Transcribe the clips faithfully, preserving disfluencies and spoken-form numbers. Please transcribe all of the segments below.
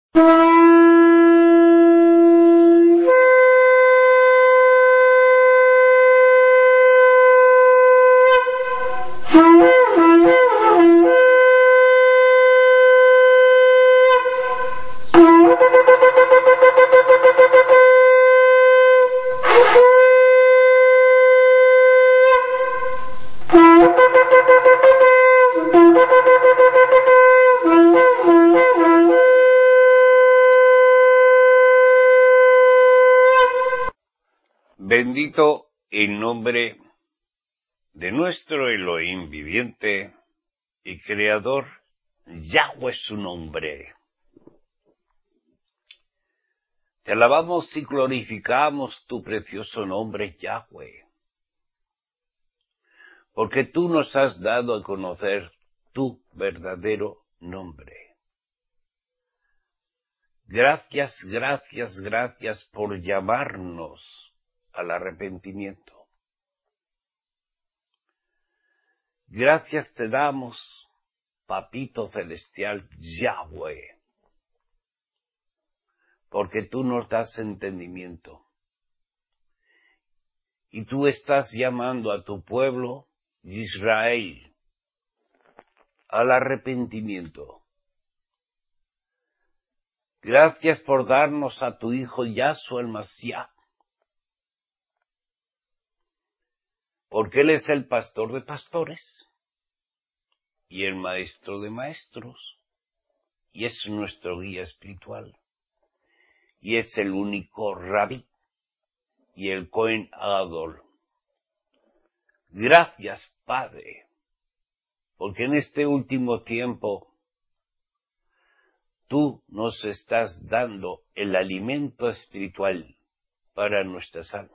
Bendito el nombre de nuestro Elohim viviente y creador, Yahweh es su nombre. Te alabamos y glorificamos tu precioso nombre, Yahweh, porque tú nos has dado a conocer tu verdadero nombre. Gracias, gracias, gracias por llamarnos al arrepentimiento. Gracias te damos, Papito Celestial, Yahweh, porque tú nos das entendimiento. Y tú estás llamando a tu pueblo, Israel, al arrepentimiento. Gracias por darnos a tu Hijo Yahshua el Mashiach, porque Él es el pastor de pastores y el maestro de maestros, y es nuestro guía espiritual, y es el único rabí y el Cohen Gadol. Gracias, Padre, porque en este último tiempo tú nos estás dando el alimento espiritual para nuestras almas.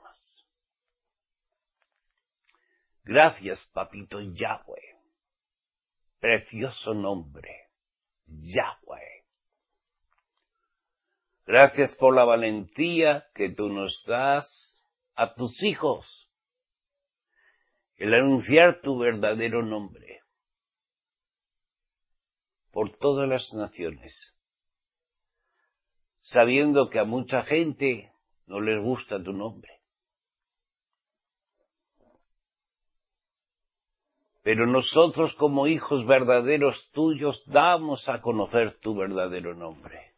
Gracias, Papito Yahweh, precioso nombre, Yahweh. Gracias por la valentía que tú nos das a tus hijos, el anunciar tu verdadero nombre por todas las naciones, sabiendo que a mucha gente no les gusta tu nombre. Pero nosotros como hijos verdaderos tuyos damos a conocer tu verdadero nombre.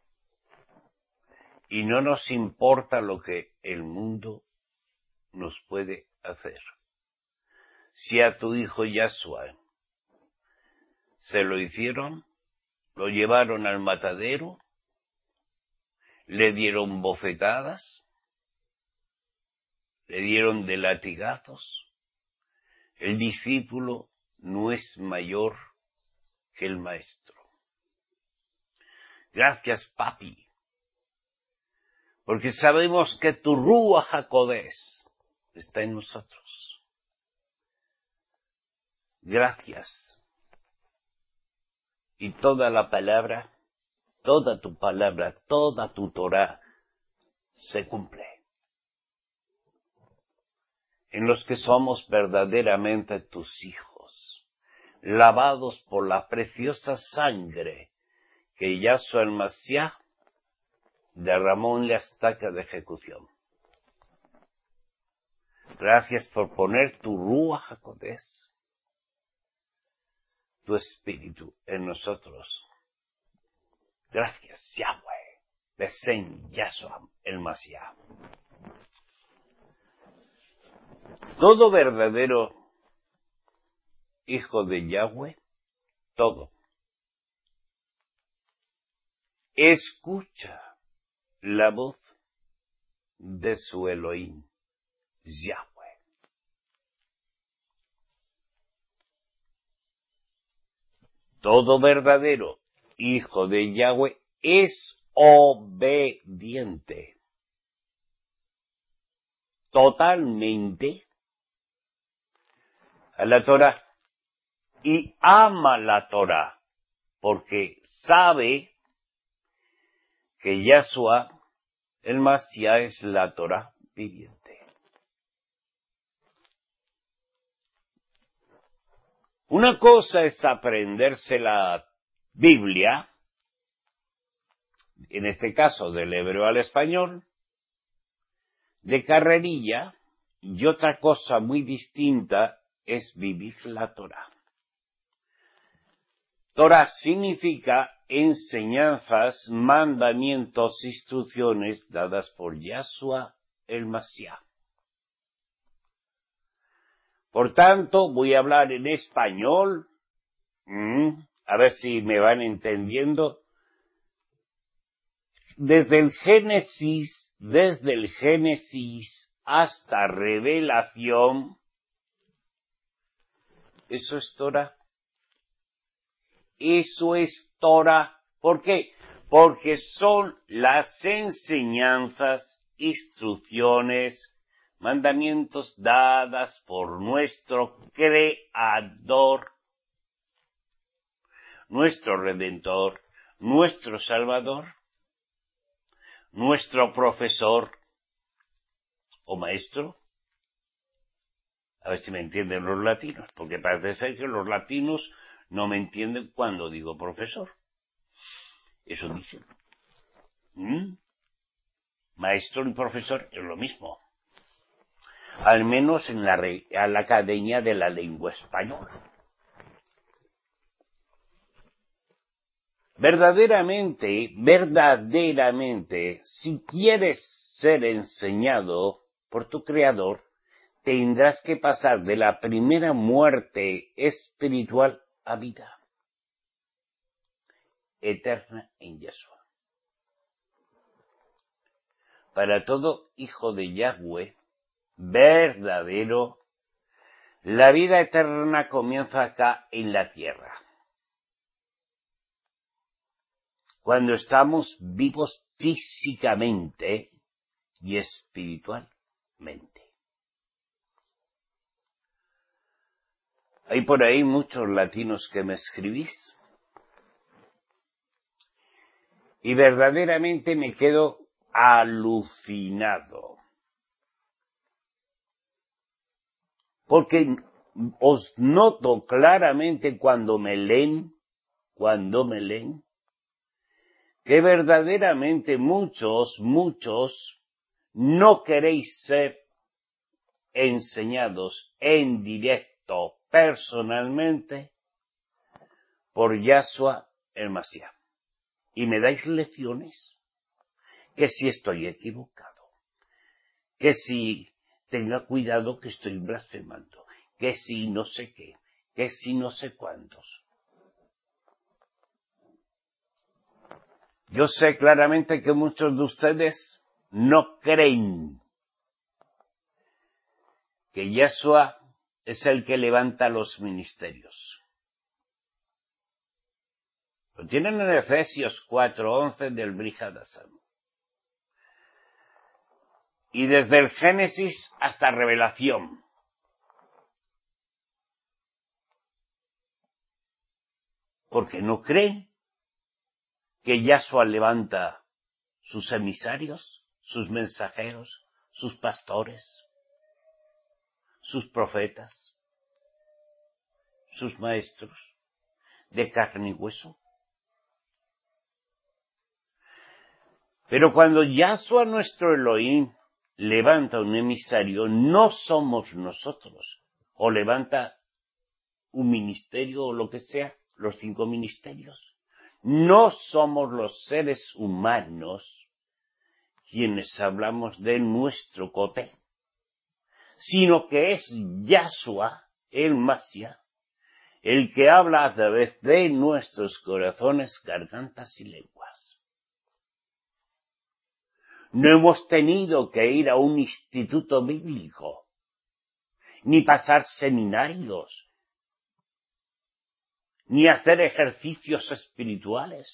Y no nos importa lo que el mundo nos puede hacer. Si a tu hijo Yahshua se lo hicieron, lo llevaron al matadero, le dieron bofetadas, le dieron de latigazos, el discípulo no es mayor que el maestro. Gracias, papi, porque sabemos que tu Ruach HaKodesh está en nosotros. Gracias. Y toda la palabra, toda tu palabra, toda tu Torah se cumple. En los que somos verdaderamente tus hijos, lavados por la preciosa sangre que Yahshua el Mashiach derramó en la estaca de ejecución. Gracias por poner tu Ruach HaKodesh, tu espíritu en nosotros. Gracias, Yahweh, Besen Yahshua el Mashiach. Todo verdadero hijo de Yahweh, todo, escucha la voz de su Elohim, Yahweh. Todo verdadero hijo de Yahweh es obediente, totalmente, a la Torah, y ama la Torah, porque sabe que Yahshua, el Mashiach, es la Torah viviente. Una cosa es aprenderse la Biblia en este caso del hebreo al español, de carrerilla, y otra cosa muy distinta es vivir la Torá. Torá significa enseñanzas, mandamientos, instrucciones dadas por Yahshua el Mashiach. Por tanto, voy a hablar en español, mm, a ver si me van entendiendo. Desde el Génesis, desde el Génesis hasta Revelación, eso es Torá. Eso es Torá. ¿Por qué? Porque son las enseñanzas, instrucciones, mandamientos dadas por nuestro Creador, nuestro Redentor, nuestro Salvador, nuestro profesor o maestro. A ver si me entienden los latinos, porque parece ser que los latinos no me entienden cuando digo profesor. Eso dicen. ¿Mm? Maestro y profesor es lo mismo. Al menos en la, en la Academia de la Lengua Española. Verdaderamente, verdaderamente, si quieres ser enseñado por tu Creador, tendrás que pasar de la primera muerte espiritual a vida eterna en Yahshua. Para todo hijo de Yahweh verdadero, la vida eterna comienza acá en la tierra. Cuando estamos vivos físicamente y espiritualmente. Hay por ahí muchos latinos que me escribís y verdaderamente me quedo alucinado. Porque os noto claramente cuando me leen, cuando me leen, que verdaderamente muchos, muchos no queréis ser enseñados en directo, personalmente, por Yahshua el Mashiach. Y me dais lecciones, que si estoy equivocado, que si tenga cuidado que estoy blasfemando, que si no sé qué, que si no sé cuántos. Yo sé claramente que muchos de ustedes no creen que Yahshua es el que levanta los ministerios. Lo tienen en Efesios cuatro once del Brit Hadashah. Y desde el Génesis hasta Revelación. Porque no creen que Yahshua levanta sus emisarios, sus mensajeros, sus pastores, sus profetas, sus maestros de carne y hueso. Pero cuando Yahshua nuestro Elohim levanta un emisario, no somos nosotros, o levanta un ministerio o lo que sea, los cinco ministerios. No somos los seres humanos quienes hablamos de nuestro coté, sino que es Yahshua, el Mashiach, el que habla a través de nuestros corazones, gargantas y lenguas. No hemos tenido que ir a un instituto bíblico, ni pasar seminarios, ni hacer ejercicios espirituales.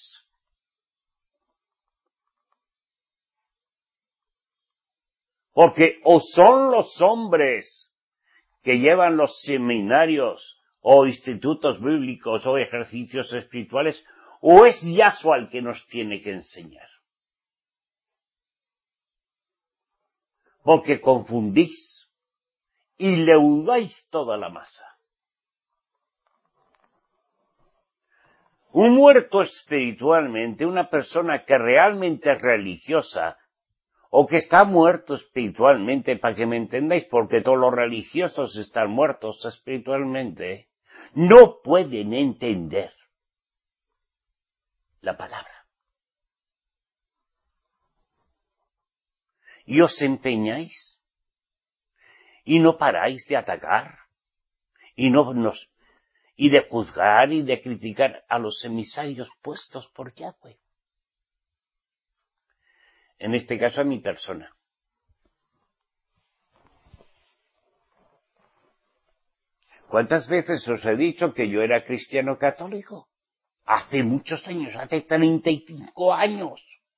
Porque o son los hombres que llevan los seminarios o institutos bíblicos o ejercicios espirituales, o es Yahshua el que nos tiene que enseñar. Porque confundís y leudáis toda la masa. Un muerto espiritualmente, una persona que realmente es religiosa, o que está muerto espiritualmente, para que me entendáis, porque todos los religiosos están muertos espiritualmente, no pueden entender la palabra. Y os empeñáis, y no paráis de atacar, y no nos, y de juzgar y de criticar a los emisarios puestos por Yahweh. En este caso a mi persona. ¿Cuántas veces os he dicho que yo era cristiano católico? Hace muchos años, hace treinta y cinco años.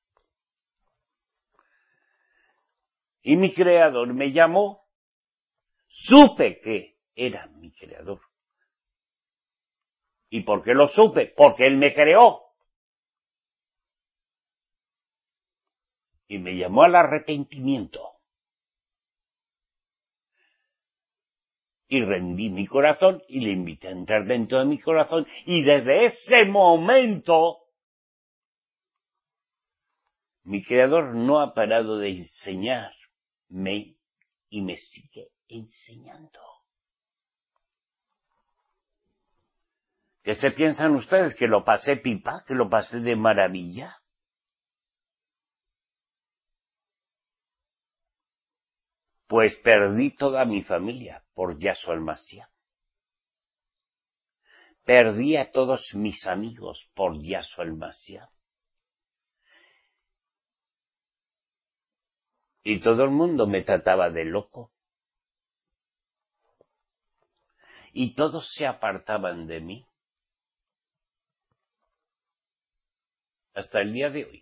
Y mi creador me llamó, supe que era mi creador. ¿Y por qué lo supe? Porque él me creó. Y me llamó al arrepentimiento. Y rendí mi corazón y le invité a entrar dentro de mi corazón. Y desde ese momento, mi creador no ha parado de enseñarme y me sigue enseñando. ¿Qué se piensan ustedes? ¿Que lo pasé pipa? ¿Que lo pasé de maravilla? Pues perdí toda mi familia por Yahshua el Mashiach. Perdí a todos mis amigos por Yahshua el Mashiach. Y todo el mundo me trataba de loco. Y todos se apartaban de mí. Hasta el día de hoy.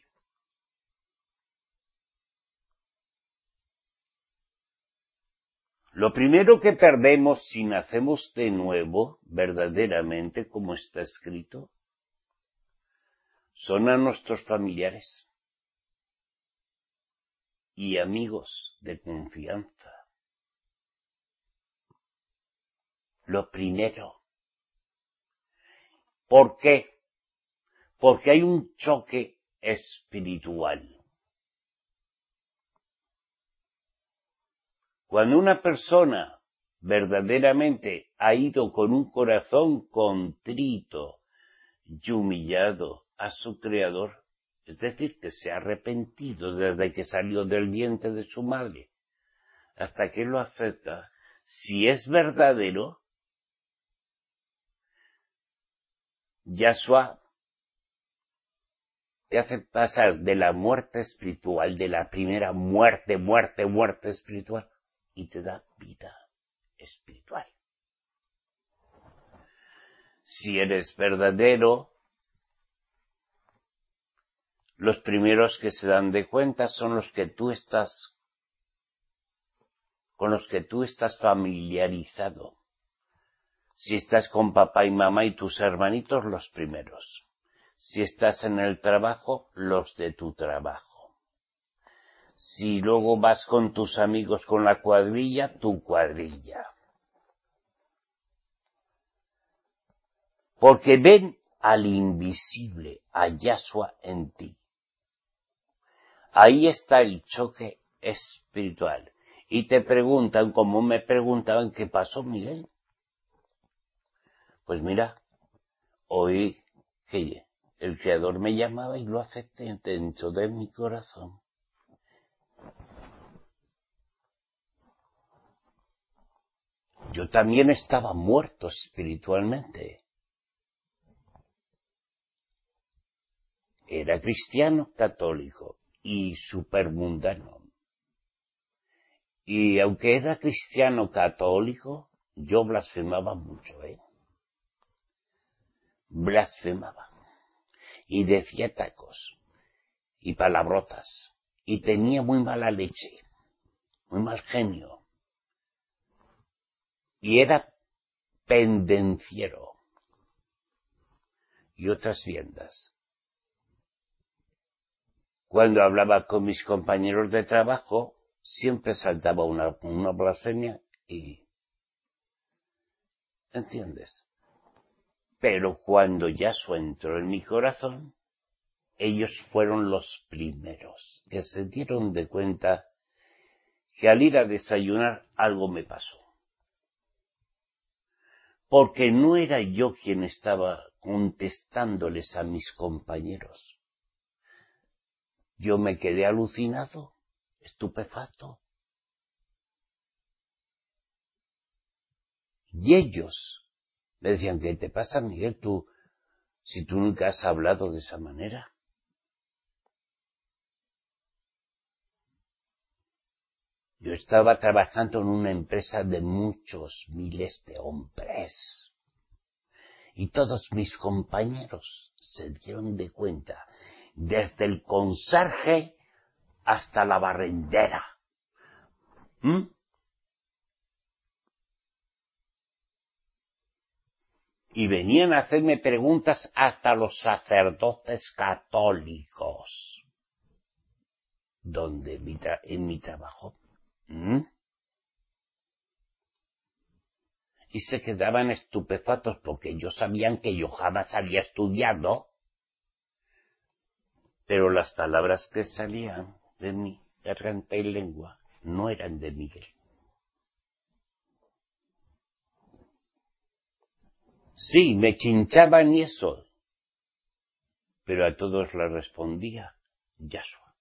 Lo primero que perdemos si nacemos de nuevo, verdaderamente, como está escrito, son a nuestros familiares y amigos de confianza. Lo primero. ¿Por qué? Porque hay un choque espiritual. Cuando una persona verdaderamente ha ido con un corazón contrito y humillado a su Creador, es decir, que se ha arrepentido desde que salió del vientre de su madre hasta que lo acepta, si es verdadero, Yahshua te hace pasar de la muerte espiritual, de la primera muerte, muerte, muerte espiritual, y te da vida espiritual. Si eres verdadero, los primeros que se dan de cuenta son los que tú estás, con los que tú estás familiarizado. Si estás con papá y mamá y tus hermanitos, los primeros. Si estás en el trabajo, los de tu trabajo. Si luego vas con tus amigos con la cuadrilla, tu cuadrilla. Porque ven al invisible, a Yahshua en ti. Ahí está el choque espiritual. Y te preguntan, como me preguntaban, ¿qué pasó, Miguel? Pues mira, oí que el Creador me llamaba y lo acepté dentro de mi corazón. Yo también estaba muerto espiritualmente. Era cristiano católico y supermundano. Y aunque era cristiano católico, yo blasfemaba mucho, ¿eh? Blasfemaba. Y decía tacos. Y palabrotas. Y tenía muy mala leche. Muy mal genio. Y era pendenciero. Y otras viendas. Cuando hablaba con mis compañeros de trabajo, siempre saltaba una, una blasfemia y... ¿Entiendes? Pero cuando Yahshua entró en mi corazón, ellos fueron los primeros que se dieron de cuenta que al ir a desayunar algo me pasó. Porque no era yo quien estaba contestándoles a mis compañeros. Yo me quedé alucinado, estupefacto. Y ellos me decían, ¿qué te pasa, Miguel? Tú, si tú nunca has hablado de esa manera. Yo estaba trabajando en una empresa de muchos miles de hombres. Y todos mis compañeros se dieron de cuenta, desde el conserje hasta la barrendera. ¿Mm? Y venían a hacerme preguntas hasta los sacerdotes católicos, donde mi tra- en mi trabajo. ¿Mm? Y se quedaban estupefactos porque ellos sabían que yo jamás había estudiado, pero las palabras que salían de mi garganta y lengua no eran de Miguel. Sí, me chinchaban y eso, pero a todos les respondía Yahshua.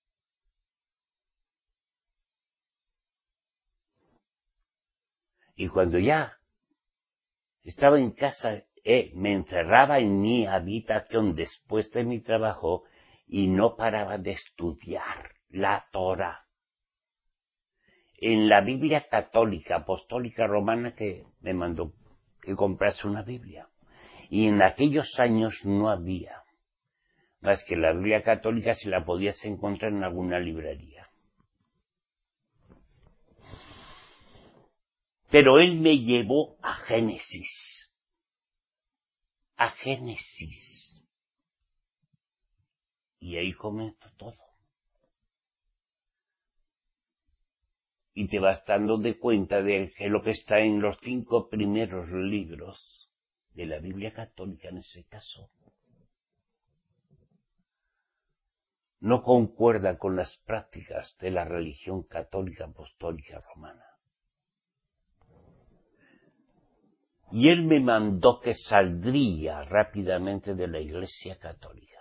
Y cuando ya estaba en casa, eh, me encerraba en mi habitación después de mi trabajo y no paraba de estudiar la Torah. En la Biblia católica, apostólica romana, que me mandó que comprase una Biblia. Y en aquellos años no había más que la Biblia católica, si la podías encontrar en alguna librería. Pero él me llevó a Génesis. A Génesis. Y ahí comenzó todo. Y te vas dando de cuenta de que lo que está en los cinco primeros libros de la Biblia católica, en ese caso, no concuerda con las prácticas de la religión católica apostólica romana. Y él me mandó que saldría rápidamente de la Iglesia católica.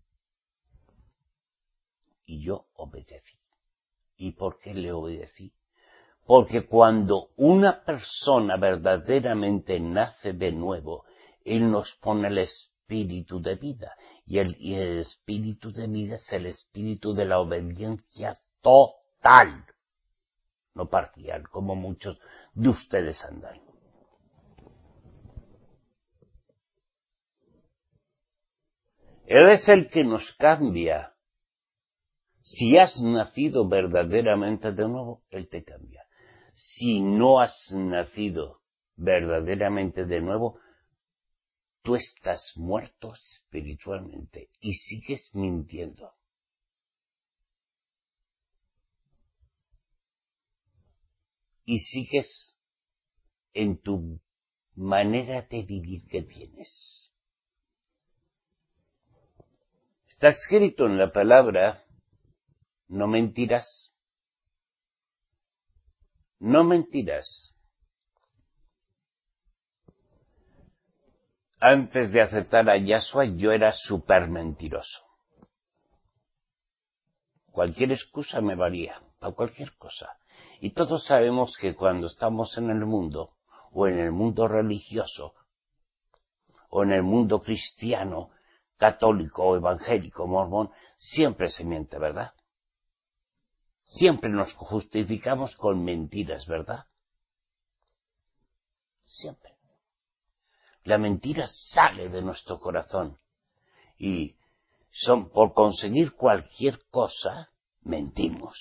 Y yo obedecí. ¿Y por qué le obedecí? Porque cuando una persona verdaderamente nace de nuevo, él nos pone el espíritu de vida. Y el, y el espíritu de vida es el espíritu de la obediencia total, no parcial, como muchos de ustedes andan. Él es el que nos cambia. Si has nacido verdaderamente de nuevo, Él te cambia. Si no has nacido verdaderamente de nuevo, tú estás muerto espiritualmente y sigues mintiendo. Y sigues en tu manera de vivir que tienes. Está escrito en la palabra, no mentirás. No mentirás. Antes de aceptar a Yahshua, yo era súper mentiroso. Cualquier excusa me valía, para cualquier cosa. Y todos sabemos que cuando estamos en el mundo, o en el mundo religioso, o en el mundo cristiano, católico o evangélico, mormón, siempre se miente, ¿verdad? Siempre nos justificamos con mentiras, ¿verdad? Siempre. La mentira sale de nuestro corazón y son por conseguir cualquier cosa, mentimos.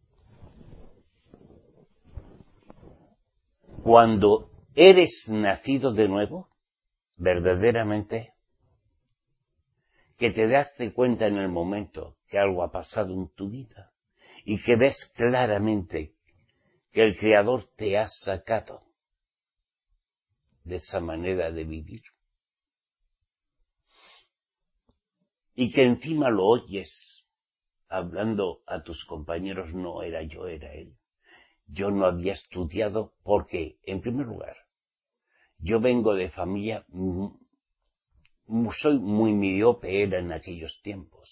Cuando eres nacido de nuevo, verdaderamente, que te das cuenta en el momento que algo ha pasado en tu vida y que ves claramente que el Creador te ha sacado de esa manera de vivir y que encima lo oyes hablando a tus compañeros, no era yo, era él. Yo no había estudiado porque, en primer lugar, yo vengo de familia, soy muy miope, era en aquellos tiempos.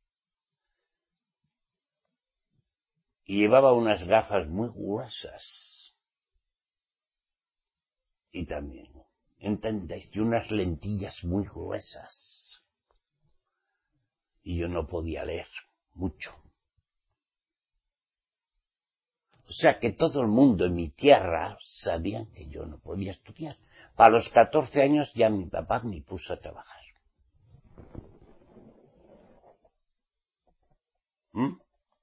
Y llevaba unas gafas muy gruesas. Y también, ¿entendéis? Y unas lentillas muy gruesas. Y yo no podía leer mucho. O sea que todo el mundo en mi tierra sabían que yo no podía estudiar. Para los catorce años ya mi papá me puso a trabajar. ¿Mm?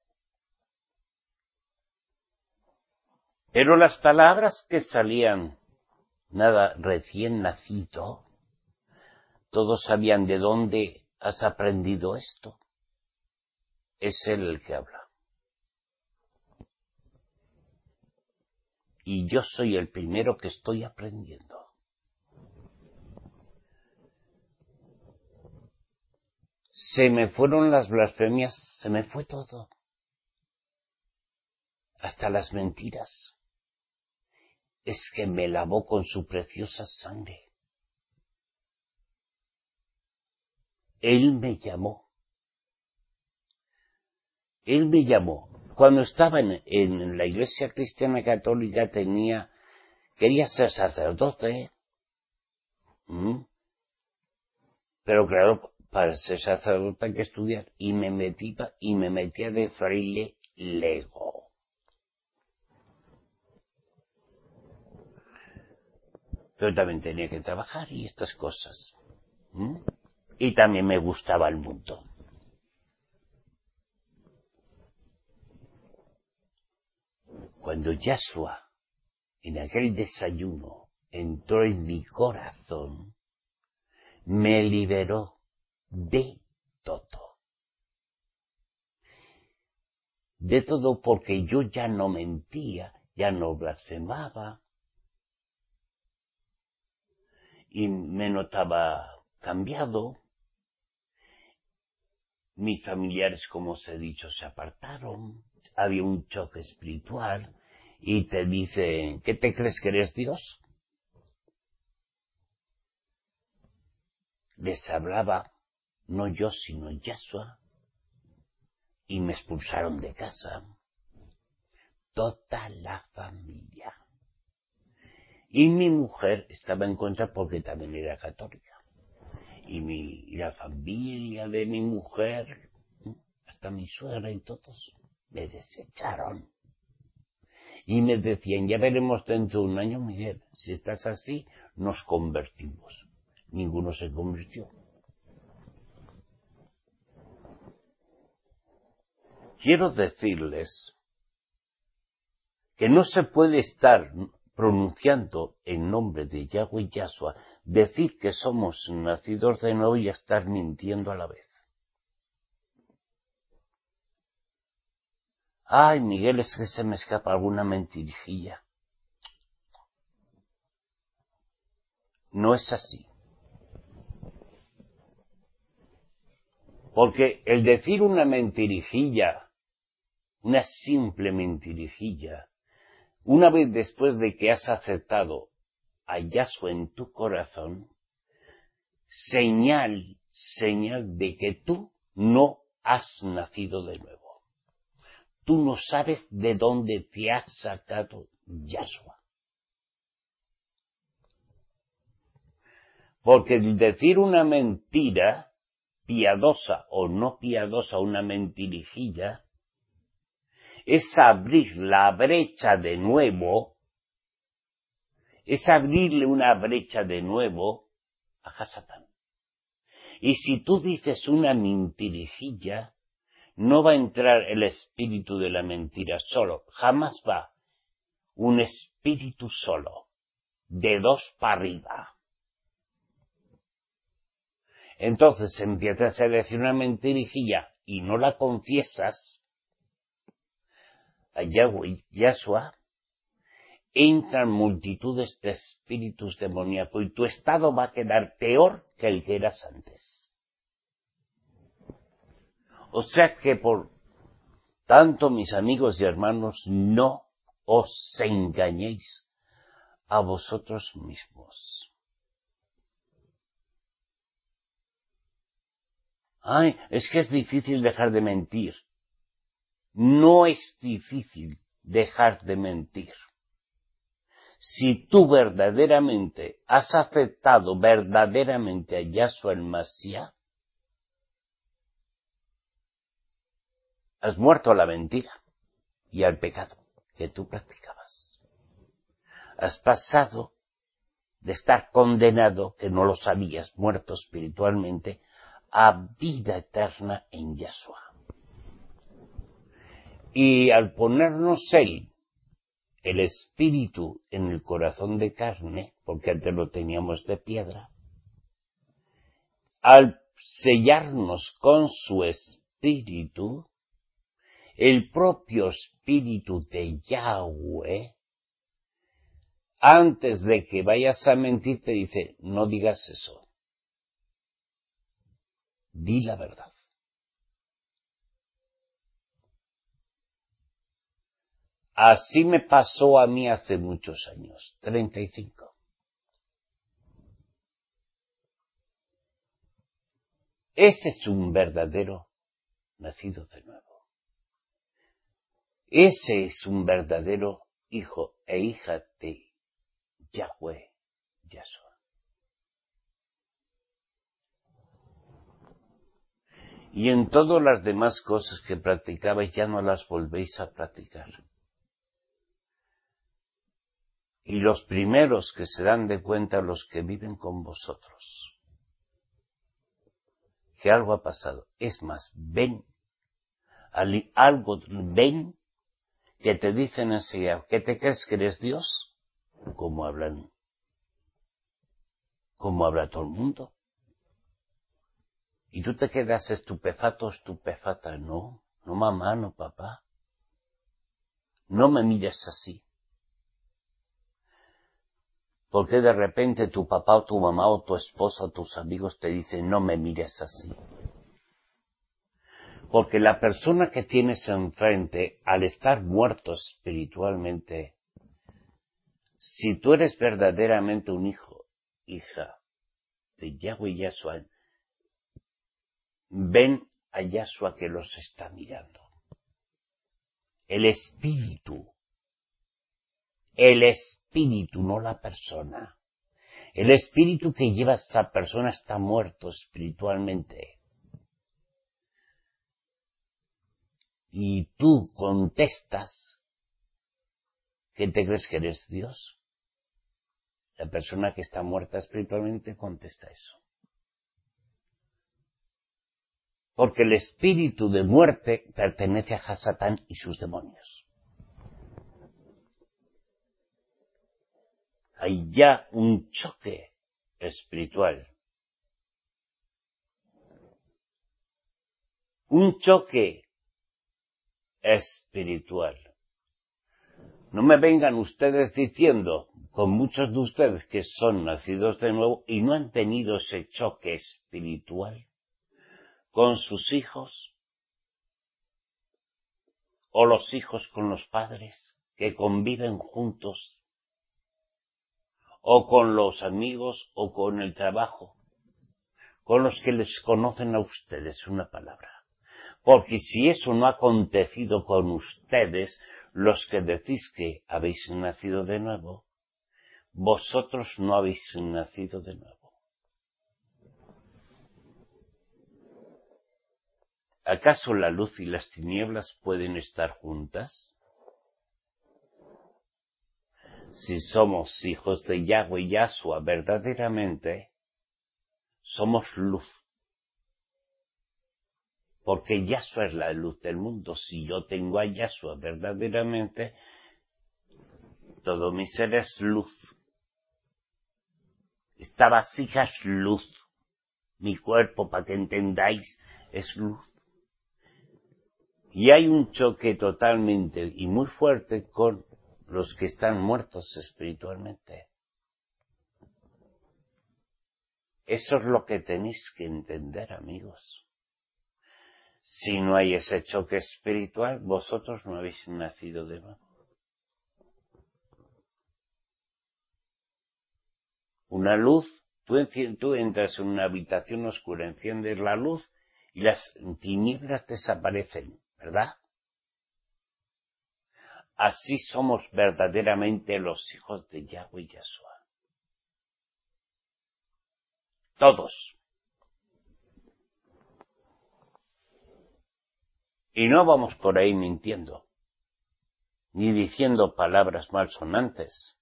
Pero las palabras que salían, nada, recién nacido, todos sabían de dónde has aprendido esto. Es él el que habla. Y yo soy el primero que estoy aprendiendo. Se me fueron las blasfemias, se me fue todo. Hasta las mentiras. Es que me lavó con su preciosa sangre. Él me llamó. Él me llamó. Cuando estaba en, en la Iglesia Cristiana Católica tenía, quería ser sacerdote. ¿Mm? Pero claro, para ser sacerdote hay que estudiar. Y me metí, y me metía de fraile lego. Pero también tenía que trabajar y estas cosas. ¿Mm? Y también me gustaba el mundo. Cuando Yahshua, en aquel desayuno, entró en mi corazón, me liberó de todo. De todo porque yo ya no mentía, ya no blasfemaba, y me notaba cambiado. Mis familiares, como os he dicho, se apartaron. Había un choque espiritual y te dicen, ¿qué te crees que eres Dios? Les hablaba, no yo, sino Yahshua, y me expulsaron de casa. Toda la familia. Y mi mujer estaba en contra porque también era católica. Y, mi, y la familia de mi mujer, hasta mi suegra y todos, me desecharon. Y me decían, ya veremos dentro de un año, Miguel, si estás así, nos convertimos. Ninguno se convirtió. Quiero decirles que no se puede estar pronunciando en nombre de Yahweh y Yahshua, decir que somos nacidos de nuevo y estar mintiendo a la vez. Ay, Miguel, es que se me escapa alguna mentirijilla. No es así. Porque el decir una mentirijilla, una simple mentirijilla, una vez después de que has aceptado a Yahshua en tu corazón, señal, señal de que tú no has nacido de nuevo. Tú no sabes de dónde te has sacado Yahshua. Porque el decir una mentira, piadosa o no piadosa, una mentirijilla, es abrir la brecha de nuevo, es abrirle una brecha de nuevo a Hasatán. Y si tú dices una mentirijilla, no va a entrar el espíritu de la mentira solo, jamás va un espíritu solo, de dos para arriba. Entonces empiezas a decir una mentirijilla y no la confiesas a Yahweh, Yahshua, entran multitudes de espíritus demoníacos y tu estado va a quedar peor que el que eras antes. O sea que por tanto, mis amigos y hermanos, no os engañéis a vosotros mismos. Ay, es que es difícil dejar de mentir. No es difícil dejar de mentir. Si tú verdaderamente has aceptado verdaderamente a Yahshua el Mashiach, has muerto a la mentira y al pecado que tú practicabas. Has pasado de estar condenado, que no lo sabías, muerto espiritualmente, a vida eterna en Yahshua. Y al ponernos Él, el Espíritu, en el corazón de carne, porque antes lo teníamos de piedra, al sellarnos con su Espíritu, el propio Espíritu de Yahweh, antes de que vayas a mentir, te dice, no digas eso. Di la verdad. Así me pasó a mí hace muchos años, treinta y cinco. Ese es un verdadero nacido de nuevo. Ese es un verdadero hijo e hija de Yahweh, Yahshua. Y en todas las demás cosas que practicabais ya no las volvéis a practicar. Y los primeros que se dan de cuenta, los que viven con vosotros, que algo ha pasado. Es más, ven, algo ven que te dicen enseguida, ¿qué te crees que eres Dios? ¿Cómo hablan? ¿Cómo habla todo el mundo? Y tú te quedas estupefacto, estupefata. No, no mamá, no papá. No me mires así. Porque de repente tu papá o tu mamá o tu esposa o tus amigos te dicen, no me mires así. Porque la persona que tienes enfrente, al estar muerto espiritualmente, si tú eres verdaderamente un hijo, hija de Yahweh y Yahshua, ven a Yahshua que los está mirando. El espíritu, el espíritu, no la persona. El espíritu que lleva a esa persona está muerto espiritualmente. Y tú contestas que te crees que eres Dios. La persona que está muerta espiritualmente contesta eso. Porque el espíritu de muerte pertenece a Hasatán y sus demonios. Hay ya un choque espiritual. Un choque espiritual. No me vengan ustedes diciendo, con muchos de ustedes que son nacidos de nuevo y no han tenido ese choque espiritual con sus hijos o los hijos con los padres que conviven juntos o con los amigos o con el trabajo, con los que les conocen a ustedes una palabra. Porque si eso no ha acontecido con ustedes, los que decís que habéis nacido de nuevo, vosotros no habéis nacido de nuevo. ¿Acaso la luz y las tinieblas pueden estar juntas? Si somos hijos de Yahweh y Yahshua verdaderamente, somos luz. Porque Yahshua es la luz del mundo. Si yo tengo a Yahshua verdaderamente, todo mi ser es luz. Esta vasija es luz. Mi cuerpo, para que entendáis, es luz. Y hay un choque totalmente y muy fuerte con los que están muertos espiritualmente. Eso es lo que tenéis que entender, amigos. Si no hay ese choque espiritual, vosotros no habéis nacido de nuevo. Una luz, tú, tú entras en una habitación oscura, enciendes la luz y las tinieblas desaparecen, ¿verdad? Así somos verdaderamente los hijos de Yahweh y Yahshua. Todos. Y no vamos por ahí mintiendo, ni diciendo palabras malsonantes.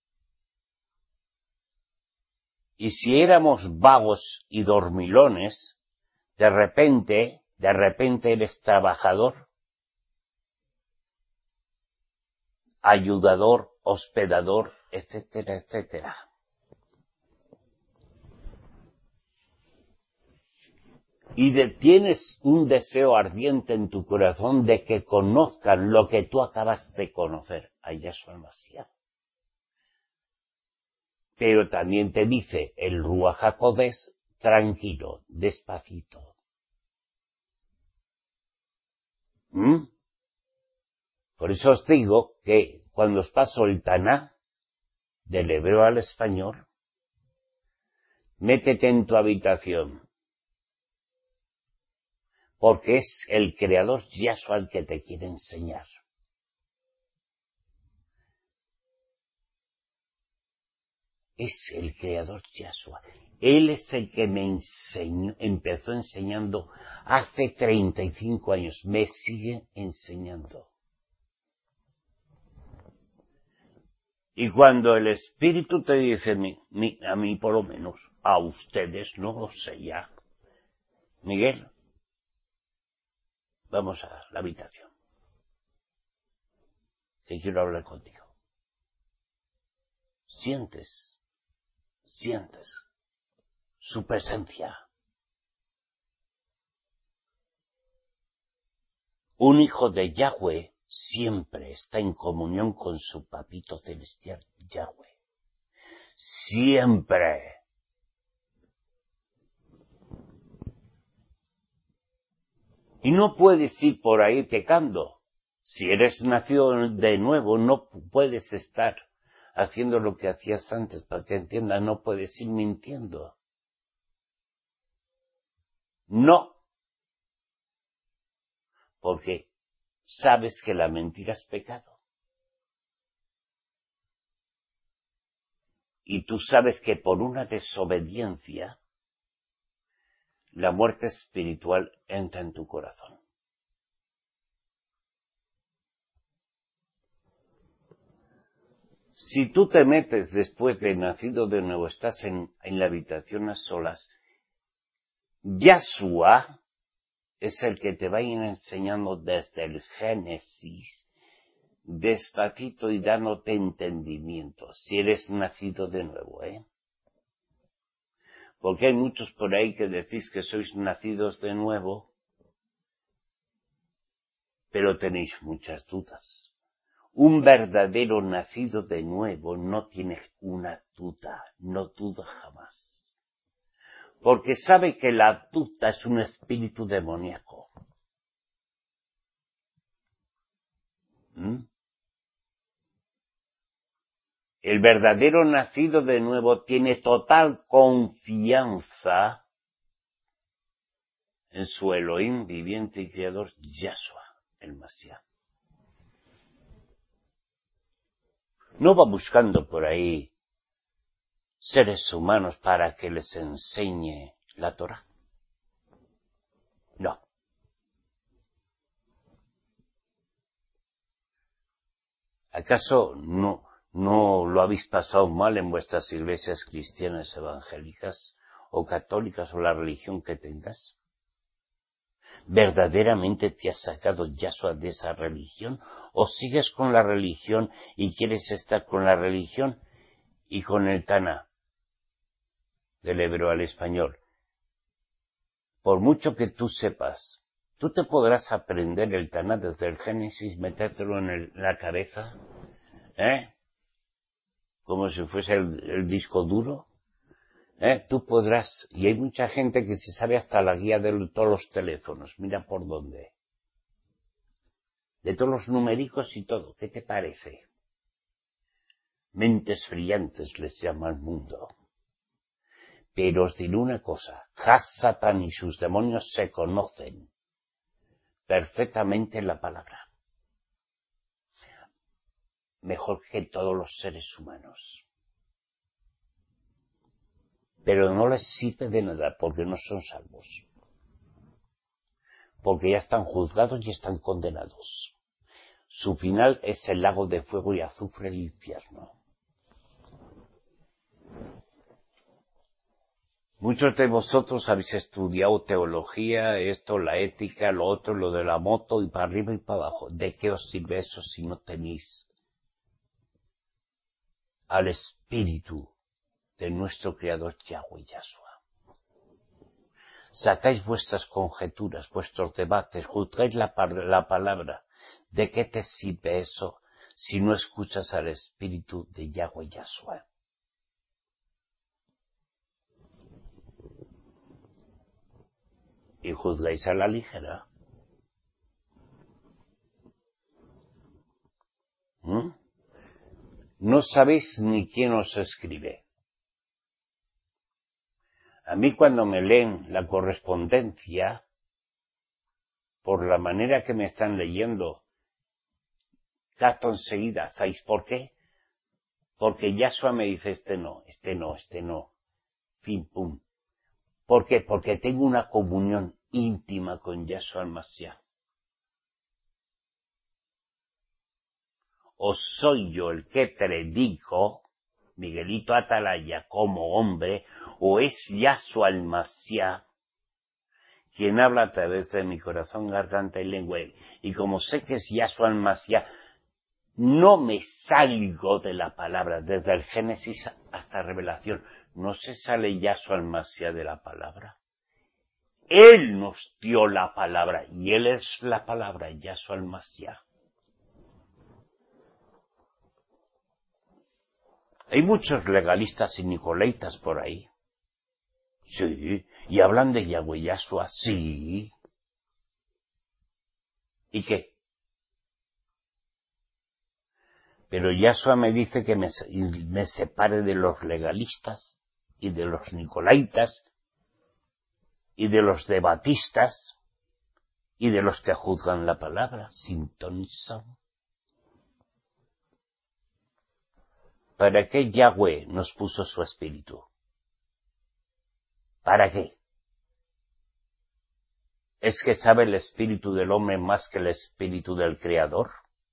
Y si éramos vagos y dormilones, de repente, de repente eres trabajador, ayudador, hospedador, etcétera, etcétera. Y de, tienes un deseo ardiente en tu corazón de que conozcan lo que tú acabas de conocer, a Yahshua Mashiach. Pero también te dice el Ruach HaKodesh, tranquilo, despacito. ¿Mm? Por eso os digo que cuando os paso el Taná, del hebreo al español, métete en tu habitación, porque es el Creador Yahshua el que te quiere enseñar. Es el Creador Yahshua. Él es el que me enseñó, empezó enseñando hace treinta y cinco años. Me sigue enseñando. Y cuando el Espíritu te dice, mi, mi, a mí por lo menos, a ustedes no lo sé ya. Miguel, vamos a la habitación, que quiero hablar contigo. Sientes, sientes su presencia. Un hijo de Yahweh siempre está en comunión con su papito celestial, Yahweh. Siempre. Y no puedes ir por ahí pecando. Si eres nacido de nuevo, no puedes estar haciendo lo que hacías antes. Para que entiendan, no puedes ir mintiendo. No. Porque sabes que la mentira es pecado. Y tú sabes que por una desobediencia, la muerte espiritual entra en tu corazón. Si tú te metes después de nacido de nuevo, estás en, en la habitación a solas, Yahshua es el que te va a ir enseñando desde el Génesis, despacito y dándote entendimiento, si eres nacido de nuevo, ¿eh? Porque hay muchos por ahí que decís que sois nacidos de nuevo, pero tenéis muchas dudas. Un verdadero nacido de nuevo no tiene una duda, no duda jamás. Porque sabe que la duda es un espíritu demoníaco. ¿Mm? El verdadero nacido de nuevo tiene total confianza en su Elohim viviente y creador, Yahshua, el Mashiach. No va buscando por ahí seres humanos para que les enseñe la Torah. No. ¿Acaso no, no lo habéis pasado mal en vuestras iglesias cristianas evangélicas o católicas o la religión que tengas? ¿Verdaderamente te has sacado Yahshua de esa religión? ¿O sigues con la religión y quieres estar con la religión y con el Taná, del hebreo al español? Por mucho que tú sepas, tú te podrás aprender el Taná desde el Génesis, metértelo en el, la cabeza, ¿eh? Como si fuese el, el disco duro, ¿Eh? Tú podrás, y hay mucha gente que se sabe hasta la guía de todos los teléfonos, mira por dónde. De todos los numéricos y todo, ¿qué te parece? Mentes brillantes les llama el mundo. Pero os diré una cosa, Satán y sus demonios se conocen perfectamente la palabra. Mejor que todos los seres humanos. Pero no les sirve de nada porque no son salvos. Porque ya están juzgados y están condenados. Su final es el lago de fuego y azufre del infierno. Muchos de vosotros habéis estudiado teología, esto, la ética, lo otro, lo de la moto y para arriba y para abajo. ¿De qué os sirve eso si no tenéis al Espíritu de nuestro Creador Yahweh Yahshua? Sacáis vuestras conjeturas, vuestros debates, juzgáis la, la palabra. ¿De qué te sirve eso si no escuchas al Espíritu de Yahweh Yahshua? Y juzgáis a la ligera. ¿Mm? No sabéis ni quién os escribe. A mí cuando me leen la correspondencia, por la manera que me están leyendo, capto enseguida. ¿Sabéis por qué? Porque Yahshua me dice este no, este no, este no. Fin, pum. ¿Por qué? Porque tengo una comunión íntima con Yahshua el Mashiach. O soy yo el que predico, Miguelito Atalaya como hombre, o es Yahshua el Mashiach quien habla a través de mi corazón, garganta y lengua. Y como sé que es Yahshua el Mashiach, no me salgo de la palabra, desde el Génesis hasta Revelación. No se sale Yahshua el Mashiach de la palabra. Él nos dio la palabra, y Él es la palabra, Yahshua el Mashiach. Hay muchos legalistas y nicolaitas por ahí. Sí, y hablan de Yahweh Yahshua, sí. ¿Y qué? Pero Yahshua me dice que me, me separe de los legalistas y de los nicolaitas y de los debatistas y de los que juzgan la palabra. Sintonizan. ¿Para qué Yahweh nos puso su espíritu? ¿Para qué? ¿Es que sabe el espíritu del hombre más que el espíritu del Creador?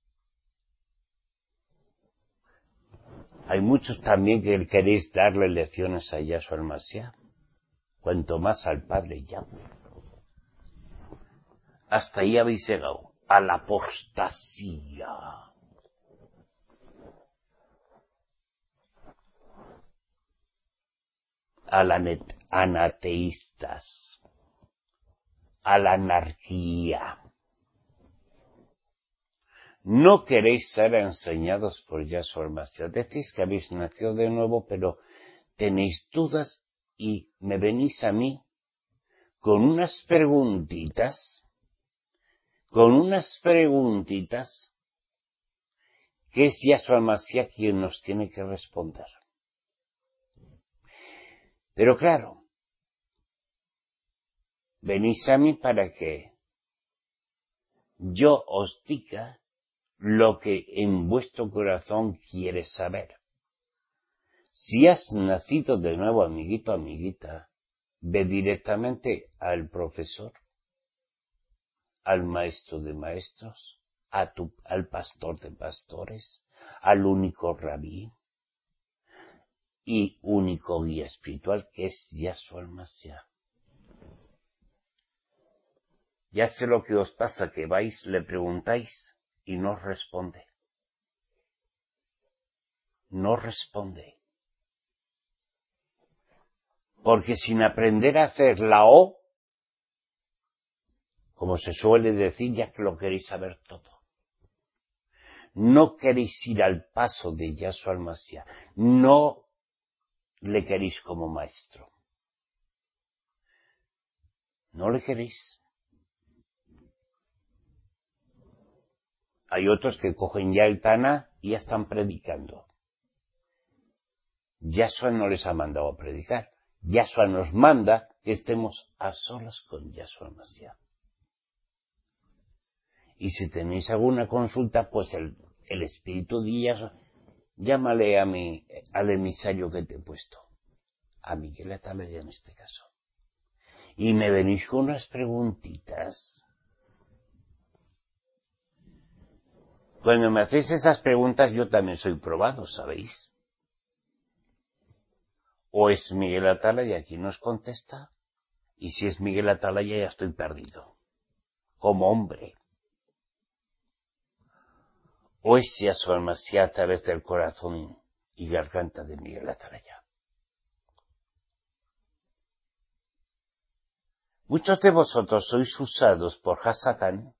Hay muchos también que queréis darle lecciones a Yahshua el Mashiach, cuanto más al Padre Yahweh. Hasta ahí habéis llegado, a la apostasía. A la anateístas, a la anarquía. No queréis ser enseñados por Yahshua el Mashiach. Decís que habéis nacido de nuevo, pero tenéis dudas y me venís a mí con unas preguntitas, con unas preguntitas que es Yahshua el Mashiach quien nos tiene que responder. Pero claro, venís a mí para que yo os diga lo que en vuestro corazón quiere saber. Si has nacido de nuevo, amiguito, amiguita, ve directamente al profesor, al maestro de maestros, a tu, al pastor de pastores, al único rabí y único guía espiritual que es Yahshua el Mashiach. Ya sé lo que os pasa, que vais, le preguntáis y no responde. No responde. Porque sin aprender a hacer la O, como se suele decir, ya que lo queréis saber todo. No queréis ir al paso de Yahshua el Mashiach. No le queréis como maestro. No le queréis. Hay otros que cogen ya el Tana y ya están predicando. Yahshua no les ha mandado a predicar. Yahshua nos manda que estemos a solas con Yahshua Mashiach. Y si tenéis alguna consulta, pues el, el espíritu de Yahshua, llámale a mi, al emisario que te he puesto. A Miguel Atalaya en este caso. Y me venís con unas preguntitas. Cuando me hacéis esas preguntas, yo también soy probado, ¿sabéis? O es Miguel Atalaya quien nos contesta, y si es Miguel Atalaya ya estoy perdido, como hombre. O es Yahshua Mashiach a través del corazón y garganta de Miguel Atalaya. Muchos de vosotros sois usados por Hasatán.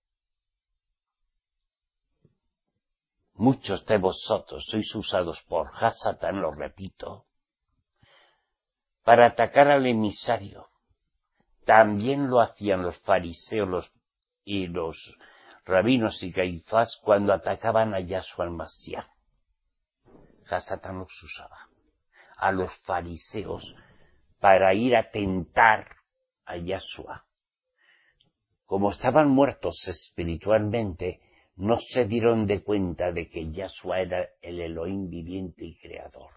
Muchos de vosotros sois usados por Hasatán, lo repito, para atacar al emisario. También lo hacían los fariseos los, y los rabinos y Caifás cuando atacaban a Yahshua Mashiach. Hasatán los usaba a los fariseos para ir a tentar a Yahshua. Como estaban muertos espiritualmente, no se dieron de cuenta de que Yahshua era el Elohim viviente y creador.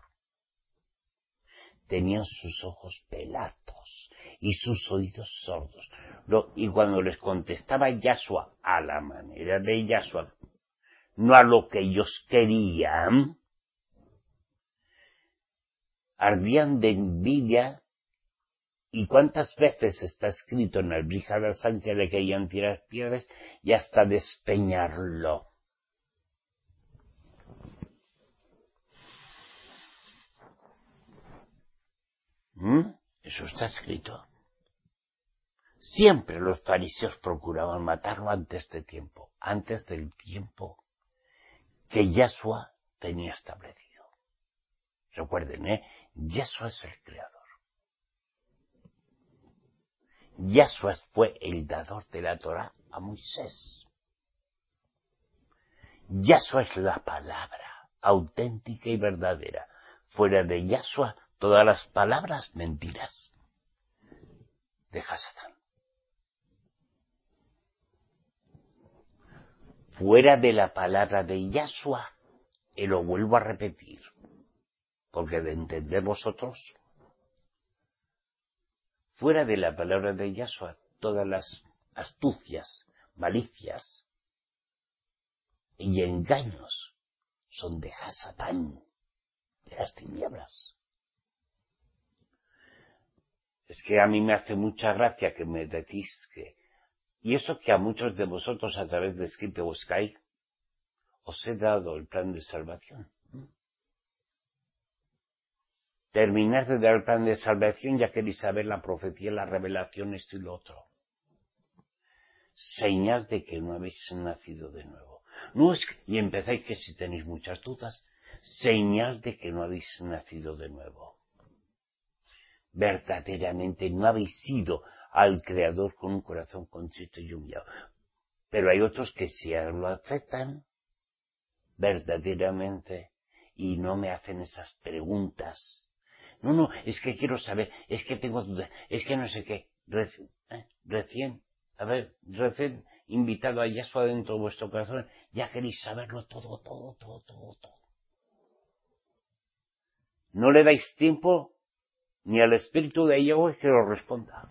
Tenían sus ojos pelados y sus oídos sordos. Lo, y cuando les contestaba Yahshua a la manera de Yahshua, no a lo que ellos querían, ardían de envidia. ¿Y cuántas veces está escrito en el Brihad Sankhya de que hayan tirar piedras y hasta despeñarlo? ¿Mm? Eso está escrito. Siempre los fariseos procuraban matarlo antes de tiempo, antes del tiempo que Yahshua tenía establecido. Recuerden, ¿eh? Yahshua es el creador. Yahshua fue el dador de la Torá a Moisés. Yahshua es la palabra auténtica y verdadera. Fuera de Yahshua, todas las palabras mentiras de Hasatán. Fuera de la palabra de Yahshua, y lo vuelvo a repetir, porque de entender vosotros, fuera de la palabra de Yahshua, todas las astucias, malicias y engaños son de Hasatán, de las tinieblas. Es que a mí me hace mucha gracia que me decís que, y eso que a muchos de vosotros a través de Skype o Skype os he dado el plan de salvación. Terminar de dar el plan de salvación, ya queréis saber la profecía, la revelación, esto y lo otro. Señal de que no habéis nacido de nuevo. No es que, y empezáis que si tenéis muchas dudas, señal de que no habéis nacido de nuevo. Verdaderamente no habéis ido al Creador con un corazón contrito y humillado. Pero hay otros que sí lo aceptan verdaderamente y no me hacen esas preguntas. No, no, es que quiero saber, es que tengo dudas, es que no sé qué. Reci- ¿eh? Recién, a ver, recién invitado a Yahshua dentro de vuestro corazón, ya queréis saberlo todo, todo, todo, todo, todo. No le dais tiempo ni al espíritu de Yahweh que lo responda.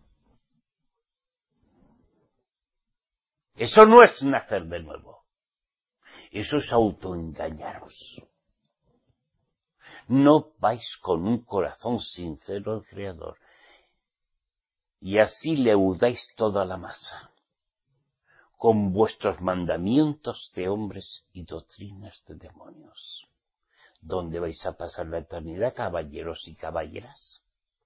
Eso no es nacer de nuevo. Eso es autoengañaros. No vais con un corazón sincero al Creador. Y así leudáis toda la masa, con vuestros mandamientos de hombres y doctrinas de demonios. ¿Dónde vais a pasar la eternidad, caballeros y caballeras?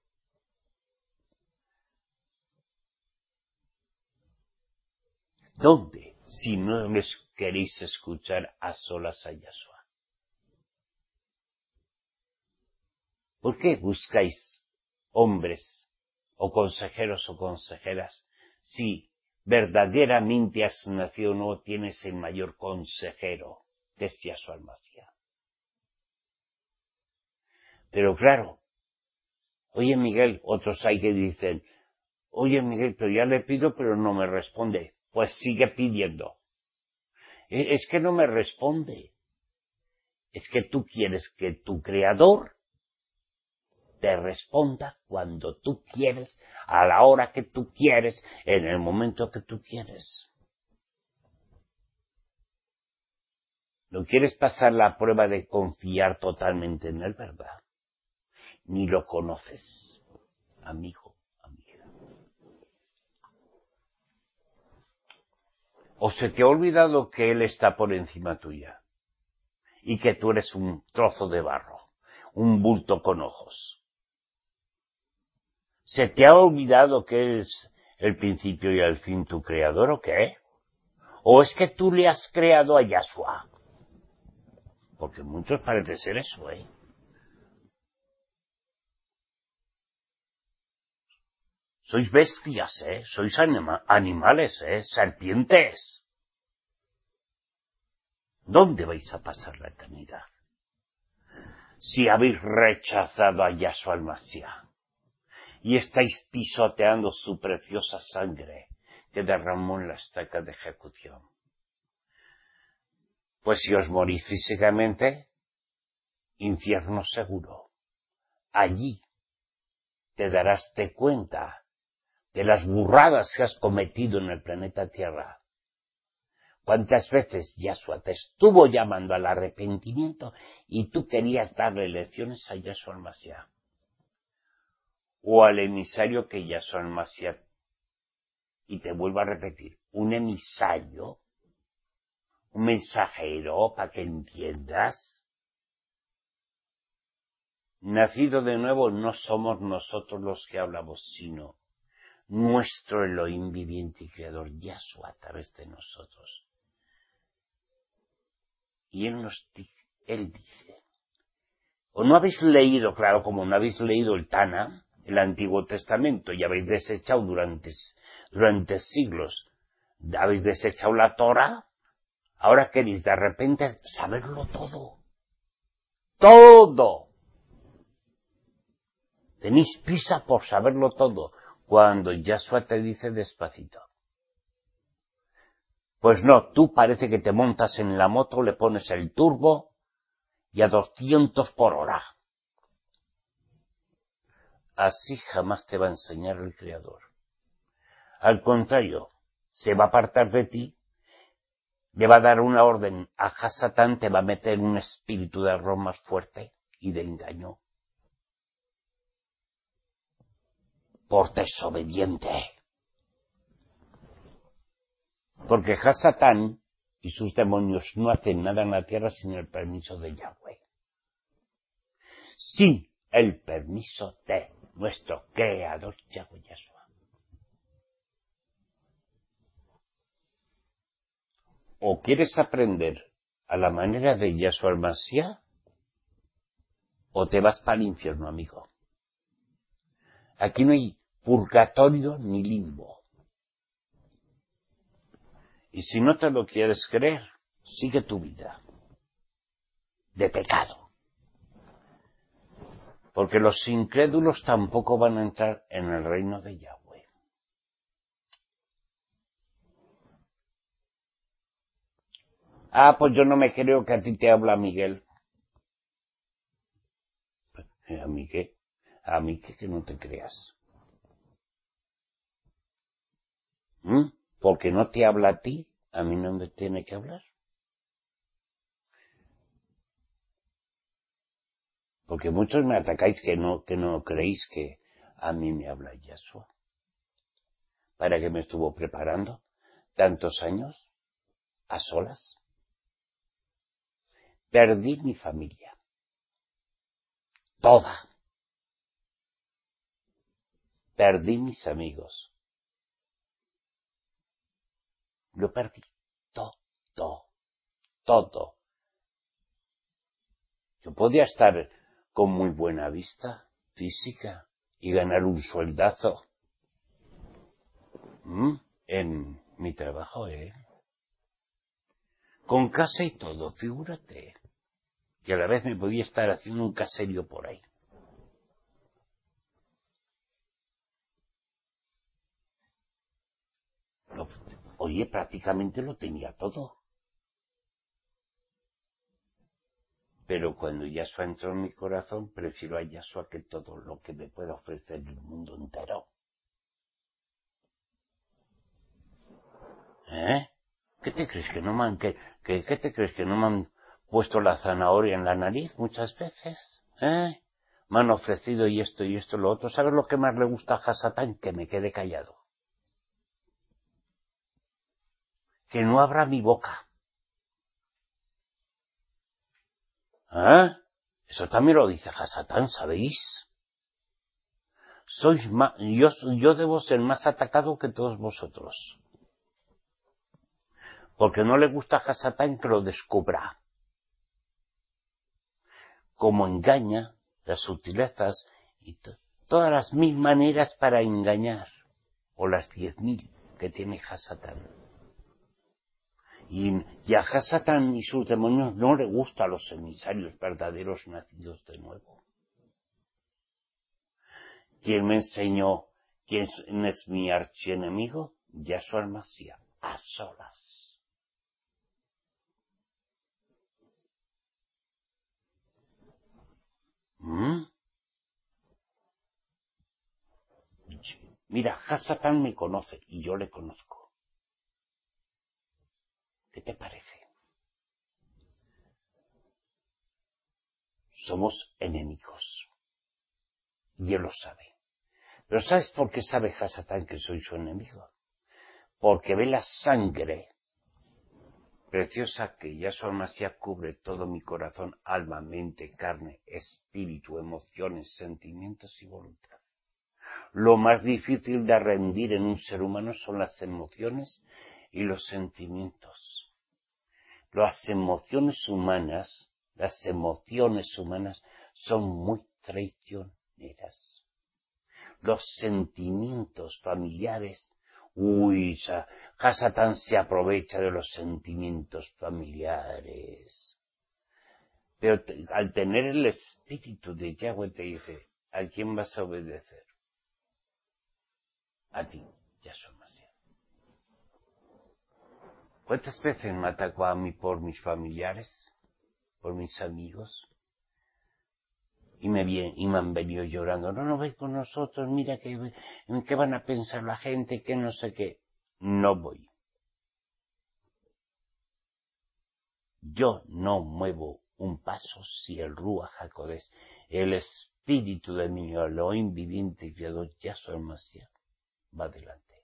¿Dónde, si no les queréis escuchar a solas a Yahshua? ¿Por qué buscáis hombres o consejeros o consejeras si verdaderamente has nacido no tienes el mayor consejero, que es Yahshua el Mashiach? Pero claro, oye Miguel, otros hay que dicen, oye Miguel, pero ya le pido pero no me responde. Pues sigue pidiendo. Es que no me responde. Es que tú quieres que tu creador te responda cuando tú quieres, a la hora que tú quieres, en el momento que tú quieres. No quieres pasar la prueba de confiar totalmente en él, ¿verdad? Ni lo conoces, amigo, amiga. O se te ha olvidado que él está por encima tuya y que tú eres un trozo de barro, un bulto con ojos. ¿Se te ha olvidado que es el principio y el fin tu creador o qué? ¿O es que tú le has creado a Yahshua? Porque muchos parece ser eso, ¿eh? Sois bestias, ¿eh? Sois anima- animales, ¿eh? Serpientes. ¿Dónde vais a pasar la eternidad? Si habéis rechazado a Yahshua el Mashiach y estáis pisoteando su preciosa sangre que derramó en la estaca de ejecución. Pues si os morís físicamente, infierno seguro. Allí te darás de cuenta de las burradas que has cometido en el planeta Tierra. ¿Cuántas veces Yahshua te estuvo llamando al arrepentimiento y tú querías darle lecciones a Yahshua el Mashiach? O al emisario que Yahshua el Mashiach, y te vuelvo a repetir, un emisario, un mensajero, para que entiendas. Nacido de nuevo no somos nosotros los que hablamos, sino nuestro Elohim viviente y creador, Yahshua, a través de nosotros. Y él nos dice, él dice, o no habéis leído, claro, como no habéis leído el Tana, el Antiguo Testamento, y habéis desechado durante, durante siglos, habéis desechado la Torah, ahora queréis de repente saberlo todo. ¡Todo! Tenéis prisa por saberlo todo, cuando Yahshua te dice despacito. Pues no, tú parece que te montas en la moto, le pones el turbo y a doscientos por hora. Así jamás te va a enseñar el Creador. Al contrario, se va a apartar de ti, le va a dar una orden a Hasatán, te va a meter un espíritu de error más fuerte y de engaño. Por desobediente. Porque Hasatán y sus demonios no hacen nada en la tierra sin el permiso de Yahweh. Sin el permiso de nuestro Creador Yahweh Yahshua. ¿O quieres aprender a la manera de Yahshua el Mashiach? ¿O te vas para el infierno, amigo? Aquí no hay purgatorio ni limbo. Y si no te lo quieres creer, sigue tu vida de pecado. Porque los incrédulos tampoco van a entrar en el reino de Yahweh. Ah, pues yo no me creo que a ti te habla Miguel. ¿A mí qué? A mí qué que no te creas. ¿Mm? Porque no te habla a ti, a mí no me tiene que hablar. Porque muchos me atacáis que no, que no creéis que a mí me habla Yahshua. ¿Para qué me estuvo preparando tantos años a solas? Perdí mi familia. Toda. Perdí mis amigos. Lo perdí. Todo. Todo. Yo podía estar con muy buena vista física y ganar un sueldazo. ¿Mm? En mi trabajo, ¿eh? Con casa y todo, figúrate. Y a la vez me podía estar haciendo un caserío por ahí. Lo, oye, prácticamente lo tenía todo. Pero cuando Yahshua entró en mi corazón, prefiero a Yahshua que todo lo que me pueda ofrecer el mundo entero. ¿Eh? ¿Qué te crees que no me han, que, que, ¿qué te crees que no me han puesto la zanahoria en la nariz muchas veces? ¿Eh? Me han ofrecido y esto y esto y lo otro. ¿Sabes lo que más le gusta a Hasatán? Que me quede callado. Que no abra mi boca. ¿Eh? Eso también lo dice Hasatán, ¿sabéis? Sois más, yo, yo debo ser más atacado que todos vosotros. Porque no le gusta a Hasatán que lo descubra. Como engaña, las sutilezas y to- todas las mil maneras para engañar, o las diez mil que tiene Hasatán. Y, y a Hasatán y sus demonios no le gustan los emisarios verdaderos nacidos de nuevo. ¿Quién me enseñó quién es mi archienemigo? Yahshua el Mashiach, a solas. ¿Mm? Mira, Hasatán me conoce y yo le conozco. ¿Qué te parece? Somos enemigos. Y él lo sabe. Pero ¿sabes por qué sabe Hasatán que soy su enemigo? Porque ve la sangre preciosa que Yahshua Mashiach cubre todo mi corazón, alma, mente, carne, espíritu, emociones, sentimientos y voluntad. Lo más difícil de rendir en un ser humano son las emociones y los sentimientos. Las emociones humanas, las emociones humanas son muy traicioneras. Los sentimientos familiares, uy, Hasatán se aprovecha de los sentimientos familiares. Pero te, al tener el espíritu de Yahweh te dice, ¿a quién vas a obedecer? A ti, Yahshua Mashiach. ¿Cuántas veces me atacó a mí por mis familiares, por mis amigos? Y me, bien, y me han venido llorando, no, no vais con nosotros, mira que, que van a pensar la gente, que no sé qué. No voy. Yo no muevo un paso si el Ruach HaKodesh, el espíritu de mi Elohim viviente y creador, Yahshua el Mashiach, va adelante.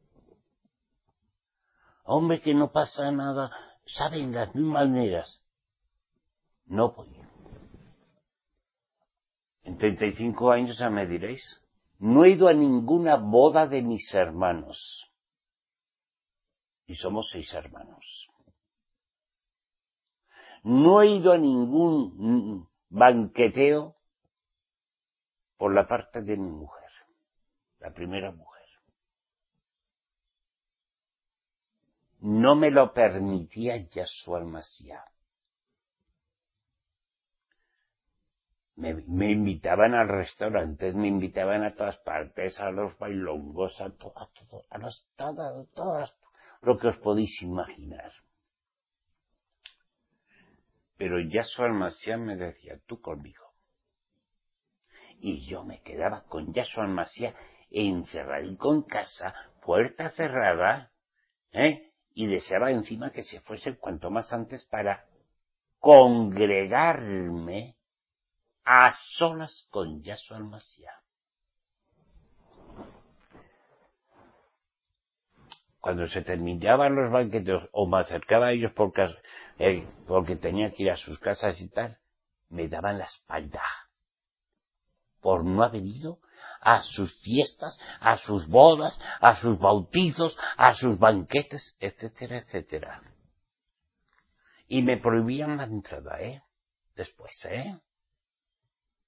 Hombre, que no pasa nada, saben las mismas maneras. No voy. En treinta y cinco años ya me diréis, no he ido a ninguna boda de mis hermanos. Y somos seis hermanos. No he ido a ningún banqueteo por la parte de mi mujer, la primera mujer. No me lo permitía Yahshua el Mashiach. Me, me invitaban a restaurantes, me invitaban a todas partes, a los bailongos, a todo, a todo, a los, todas, todas, lo que os podéis imaginar. Pero Yahshua el Mashiach me decía, tú conmigo. Y yo me quedaba con Yahshua el Mashiach encerrado con casa, puerta cerrada, ¿eh? Y deseaba encima que se fuese cuanto más antes para congregarme a solas con Yahshua el Mashiach. Cuando se terminaban los banquetes o me acercaba a ellos porque, eh, porque tenía que ir a sus casas y tal, me daban la espalda por no haber ido a sus fiestas, a sus bodas, a sus bautizos, a sus banquetes, etcétera, etcétera. Y me prohibían la entrada, ¿eh? Después, ¿eh?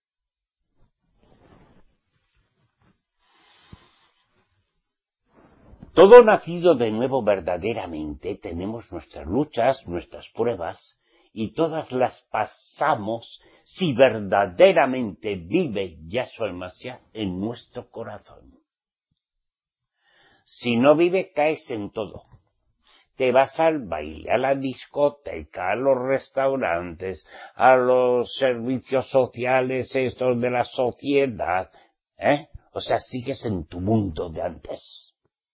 Todo nacido de nuevo verdaderamente tenemos nuestras luchas, nuestras pruebas, y todas las pasamos si verdaderamente vive Yahshua el Mashiach en nuestro corazón. Si no vive, caes en todo. Te vas al baile, a la discoteca, a los restaurantes, a los servicios sociales estos de la sociedad, ¿eh? O sea, sigues en tu mundo de antes.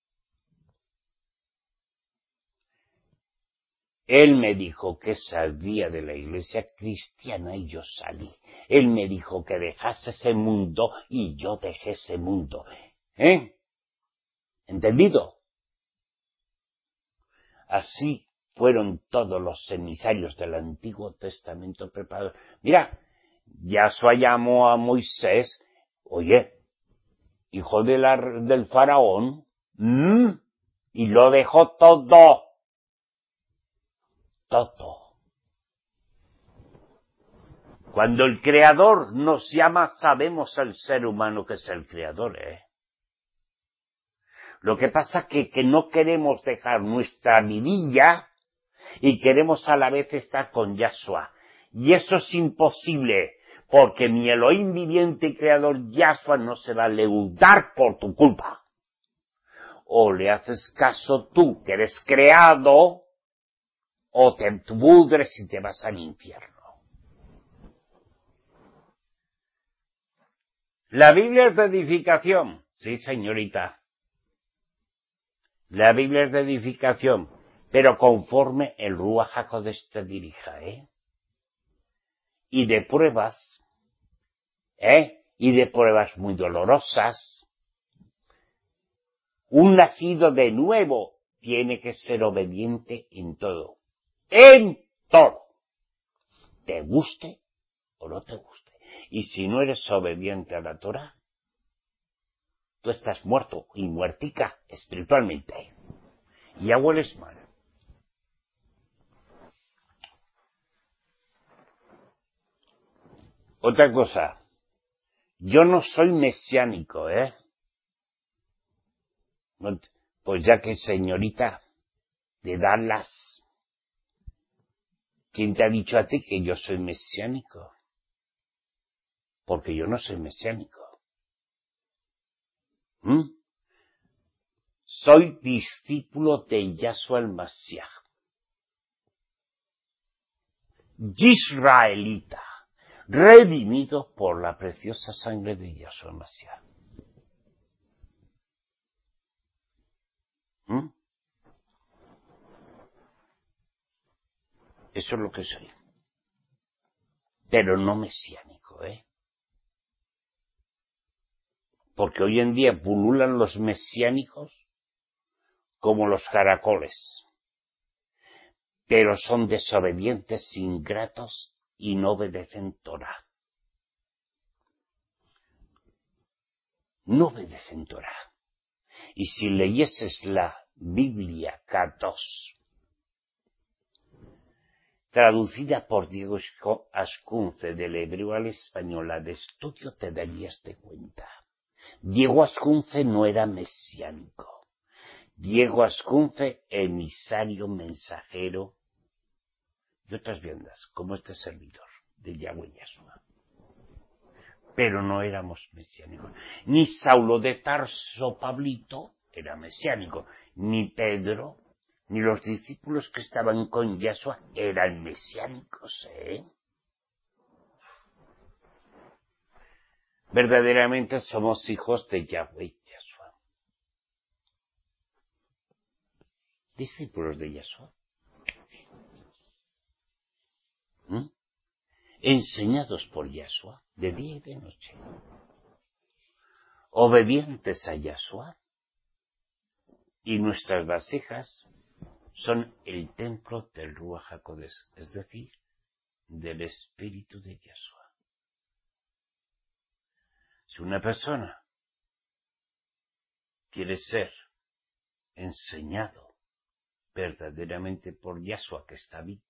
Él me dijo que salía de la iglesia cristiana y yo salí. Él me dijo que dejase ese mundo y yo dejé ese mundo. ¿Eh? ¿Entendido? Así fueron todos los emisarios del Antiguo Testamento preparados. Mira, Yahshua llamó a Moisés, oye, hijo de la, del faraón, ¿m? Y lo dejó todo. Todo. Cuando el Creador nos llama, sabemos al ser humano que es el Creador, ¿eh? Lo que pasa es que, que no queremos dejar nuestra vidilla y queremos a la vez estar con Yahshua. Y eso es imposible, porque mi Elohim viviente y Creador Yahshua no se va a leudar por tu culpa. O le haces caso tú, que eres creado, o te pudres y te vas al infierno. ¿La Biblia es de edificación? Sí, señorita. La Biblia es de edificación, pero conforme el Ruach HaKodesh te dirija, ¿eh? Y de pruebas, ¿eh? Y de pruebas muy dolorosas. Un nacido de nuevo tiene que ser obediente en todo. En todo. Te guste o no te guste. Y si no eres obediente a la Torah, tú estás muerto y muertica espiritualmente. Y ya hueles mal. Otra cosa. Yo no soy mesiánico, ¿eh? Pues ya que señorita de Dallas, ¿quién te ha dicho a ti que yo soy mesiánico? Porque yo no soy mesiánico. ¿Mm? Soy discípulo de Yahshua el Mashiach. Israelita, redimido por la preciosa sangre de Yahshua el Mashiach. ¿Mm? Eso es lo que soy. Pero no mesiánico, ¿eh? Porque hoy en día pululan los mesiánicos como los caracoles. Pero son desobedientes, ingratos y no obedecen Torah. No obedecen Torah. Y si leyeses la Biblia K dos, traducida por Diego Ascunce del hebreo al español de estudio, te darías de cuenta. Diego Ascunce no era mesiánico. Diego Ascunce, emisario, mensajero y otras viandas, como este servidor de Yahweh Yahshua. Pero no éramos mesiánicos. Ni Saulo de Tarso, Pablito, era mesiánico. Ni Pedro, ni los discípulos que estaban con Yahshua eran mesiánicos, ¿eh? Verdaderamente somos hijos de Yahweh Yahshua. Discípulos de Yahshua. ¿Mm? Enseñados por Yahshua de día y de noche. Obedientes a Yahshua. Y nuestras vasijas son el templo del Ruach HaKodesh, es decir, del Espíritu de Yahshua. Si una persona quiere ser enseñado verdaderamente por Yahshua que está vivo,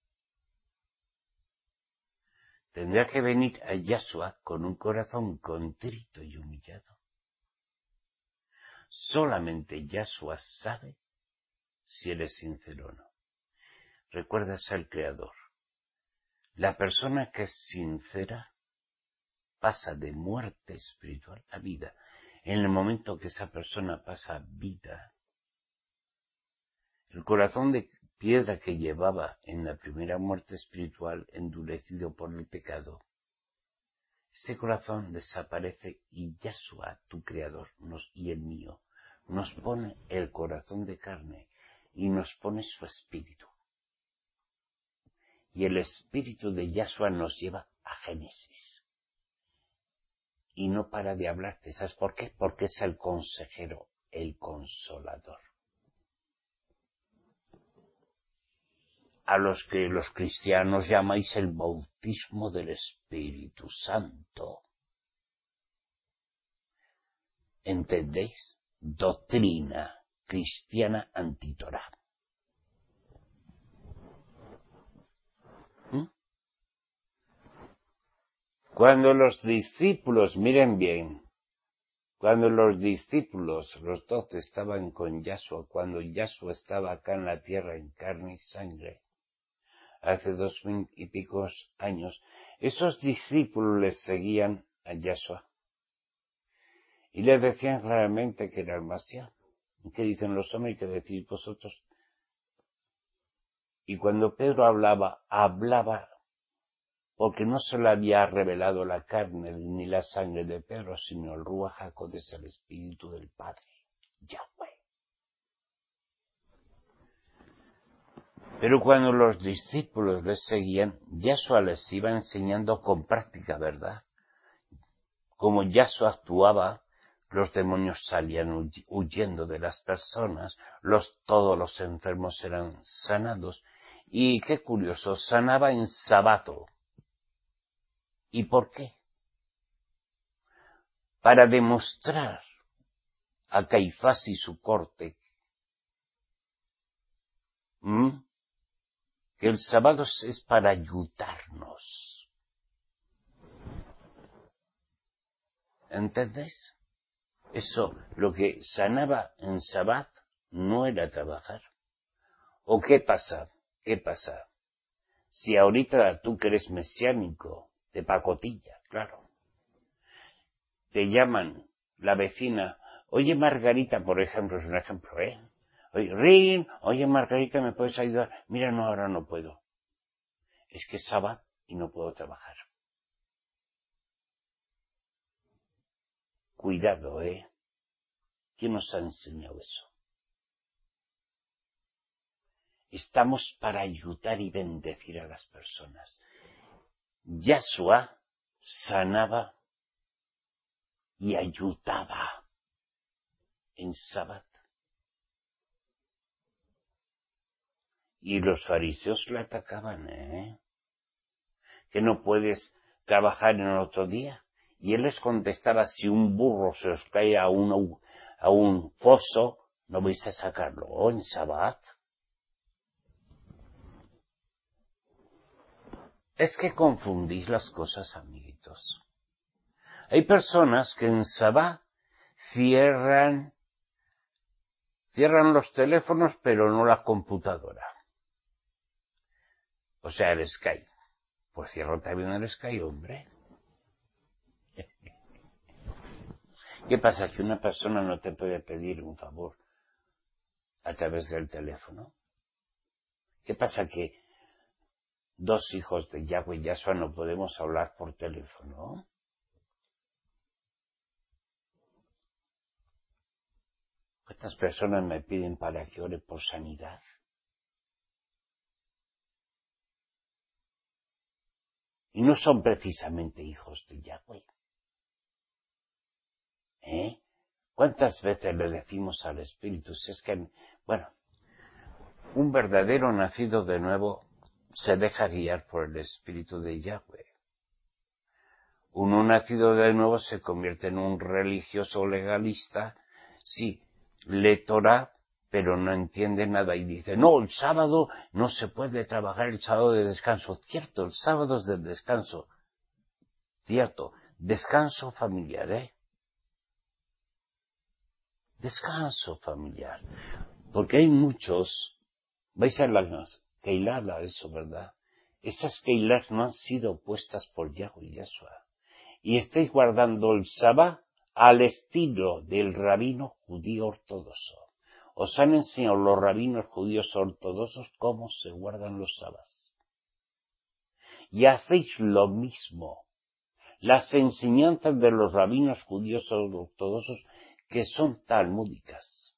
tendrá que venir a Yahshua con un corazón contrito y humillado. Solamente Yahshua sabe si eres sincero o no. Recuerda ser el Creador. La persona que es sincera pasa de muerte espiritual a vida. En el momento que esa persona pasa a vida, el corazón de piedra que llevaba en la primera muerte espiritual, endurecido por el pecado, ese corazón desaparece y Yahshua, tu Creador, nos, y el mío, nos pone el corazón de carne y nos pone su espíritu. Y el espíritu de Yahshua nos lleva a Génesis. Y no para de hablarte. ¿Sabes por qué? Porque es el consejero, el consolador. A los que los cristianos llamáis el bautismo del Espíritu Santo. ¿Entendéis? Doctrina cristiana antitorá. ¿Mm? Cuando los discípulos, miren bien, cuando los discípulos, los doce, estaban con Yahshua, cuando Yahshua estaba acá en la tierra en carne y sangre, hace dos mil y picos años, esos discípulos les seguían a Yahshua y les decían claramente que era el Masías. ¿Qué dicen los hombres y qué decís vosotros? Y cuando Pedro hablaba, hablaba porque no se le había revelado la carne ni la sangre de Pedro, sino el Ruach HaKodesh, el Espíritu del Padre, Yahweh. Pero cuando los discípulos les seguían, Yahshua les iba enseñando con práctica, ¿verdad? Como Yahshua actuaba, los demonios salían huyendo de las personas, los, todos los enfermos eran sanados, y qué curioso, sanaba en sábado. ¿Y por qué? Para demostrar a Caifás y su corte ¿m? que el sábado es para ayudarnos. ¿Entendéis? Eso, lo que sanaba en sábado no era trabajar. ¿O qué pasa? ¿Qué pasa? Si ahorita tú que eres mesiánico, de pacotilla, claro, te llaman la vecina, oye Margarita, por ejemplo, es un ejemplo, ¿eh? Oye, Rin, oye Margarita, ¿me puedes ayudar? Mira, no, ahora no puedo. Es que es sábado y no puedo trabajar. Cuidado, ¿eh? ¿Quién nos ha enseñado eso? Estamos para ayudar y bendecir a las personas. Yahshua sanaba y ayudaba en sábado. Y los fariseos le atacaban, ¿eh? Que no puedes trabajar en el otro día. Y él les contestaba, si un burro se os cae a un, a un foso, no vais a sacarlo en sábado. Es que confundís las cosas, amiguitos. Hay personas que en sábado cierran, cierran los teléfonos, pero no la computadora. O sea, el Skype. Pues cierro también el Skype, hombre. ¿Qué pasa? ¿Que una persona no te puede pedir un favor a través del teléfono? ¿Qué pasa? ¿Que dos hijos de Yahweh y Yahshua no podemos hablar por teléfono? ¿Cuántas personas me piden para que ore por sanidad? Y no son precisamente hijos de Yahweh. ¿Eh? ¿Cuántas veces le decimos al Espíritu? Si es que, bueno, un verdadero nacido de nuevo se deja guiar por el Espíritu de Yahweh. Uno nacido de nuevo se convierte en un religioso legalista, sí, lee Torah, pero no entiende nada y dice, no, el sábado no se puede trabajar, el sábado de descanso. Cierto, el sábado es de descanso. Cierto, descanso familiar, ¿eh? Descanso familiar. Porque hay muchos, vais a las Keilah, eso, ¿verdad? Esas Keilah no han sido puestas por Yahweh y Yahshua. Y estáis guardando el Sabá al estilo del rabino judío ortodoxo. Os han enseñado los rabinos judíos ortodoxos cómo se guardan los Sabás. Y hacéis lo mismo. Las enseñanzas de los rabinos judíos ortodoxos que son talmúdicas,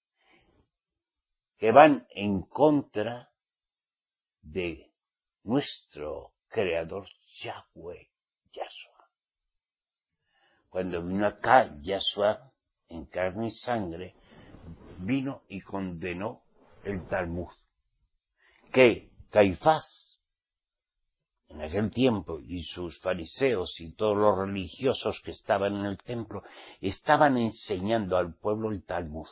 que van en contra de nuestro Creador Yahweh, Yahshua. Cuando vino acá Yahshua en carne y sangre, vino y condenó el Talmud, que Caifás, en aquel tiempo, y sus fariseos y todos los religiosos que estaban en el templo, estaban enseñando al pueblo el Talmud.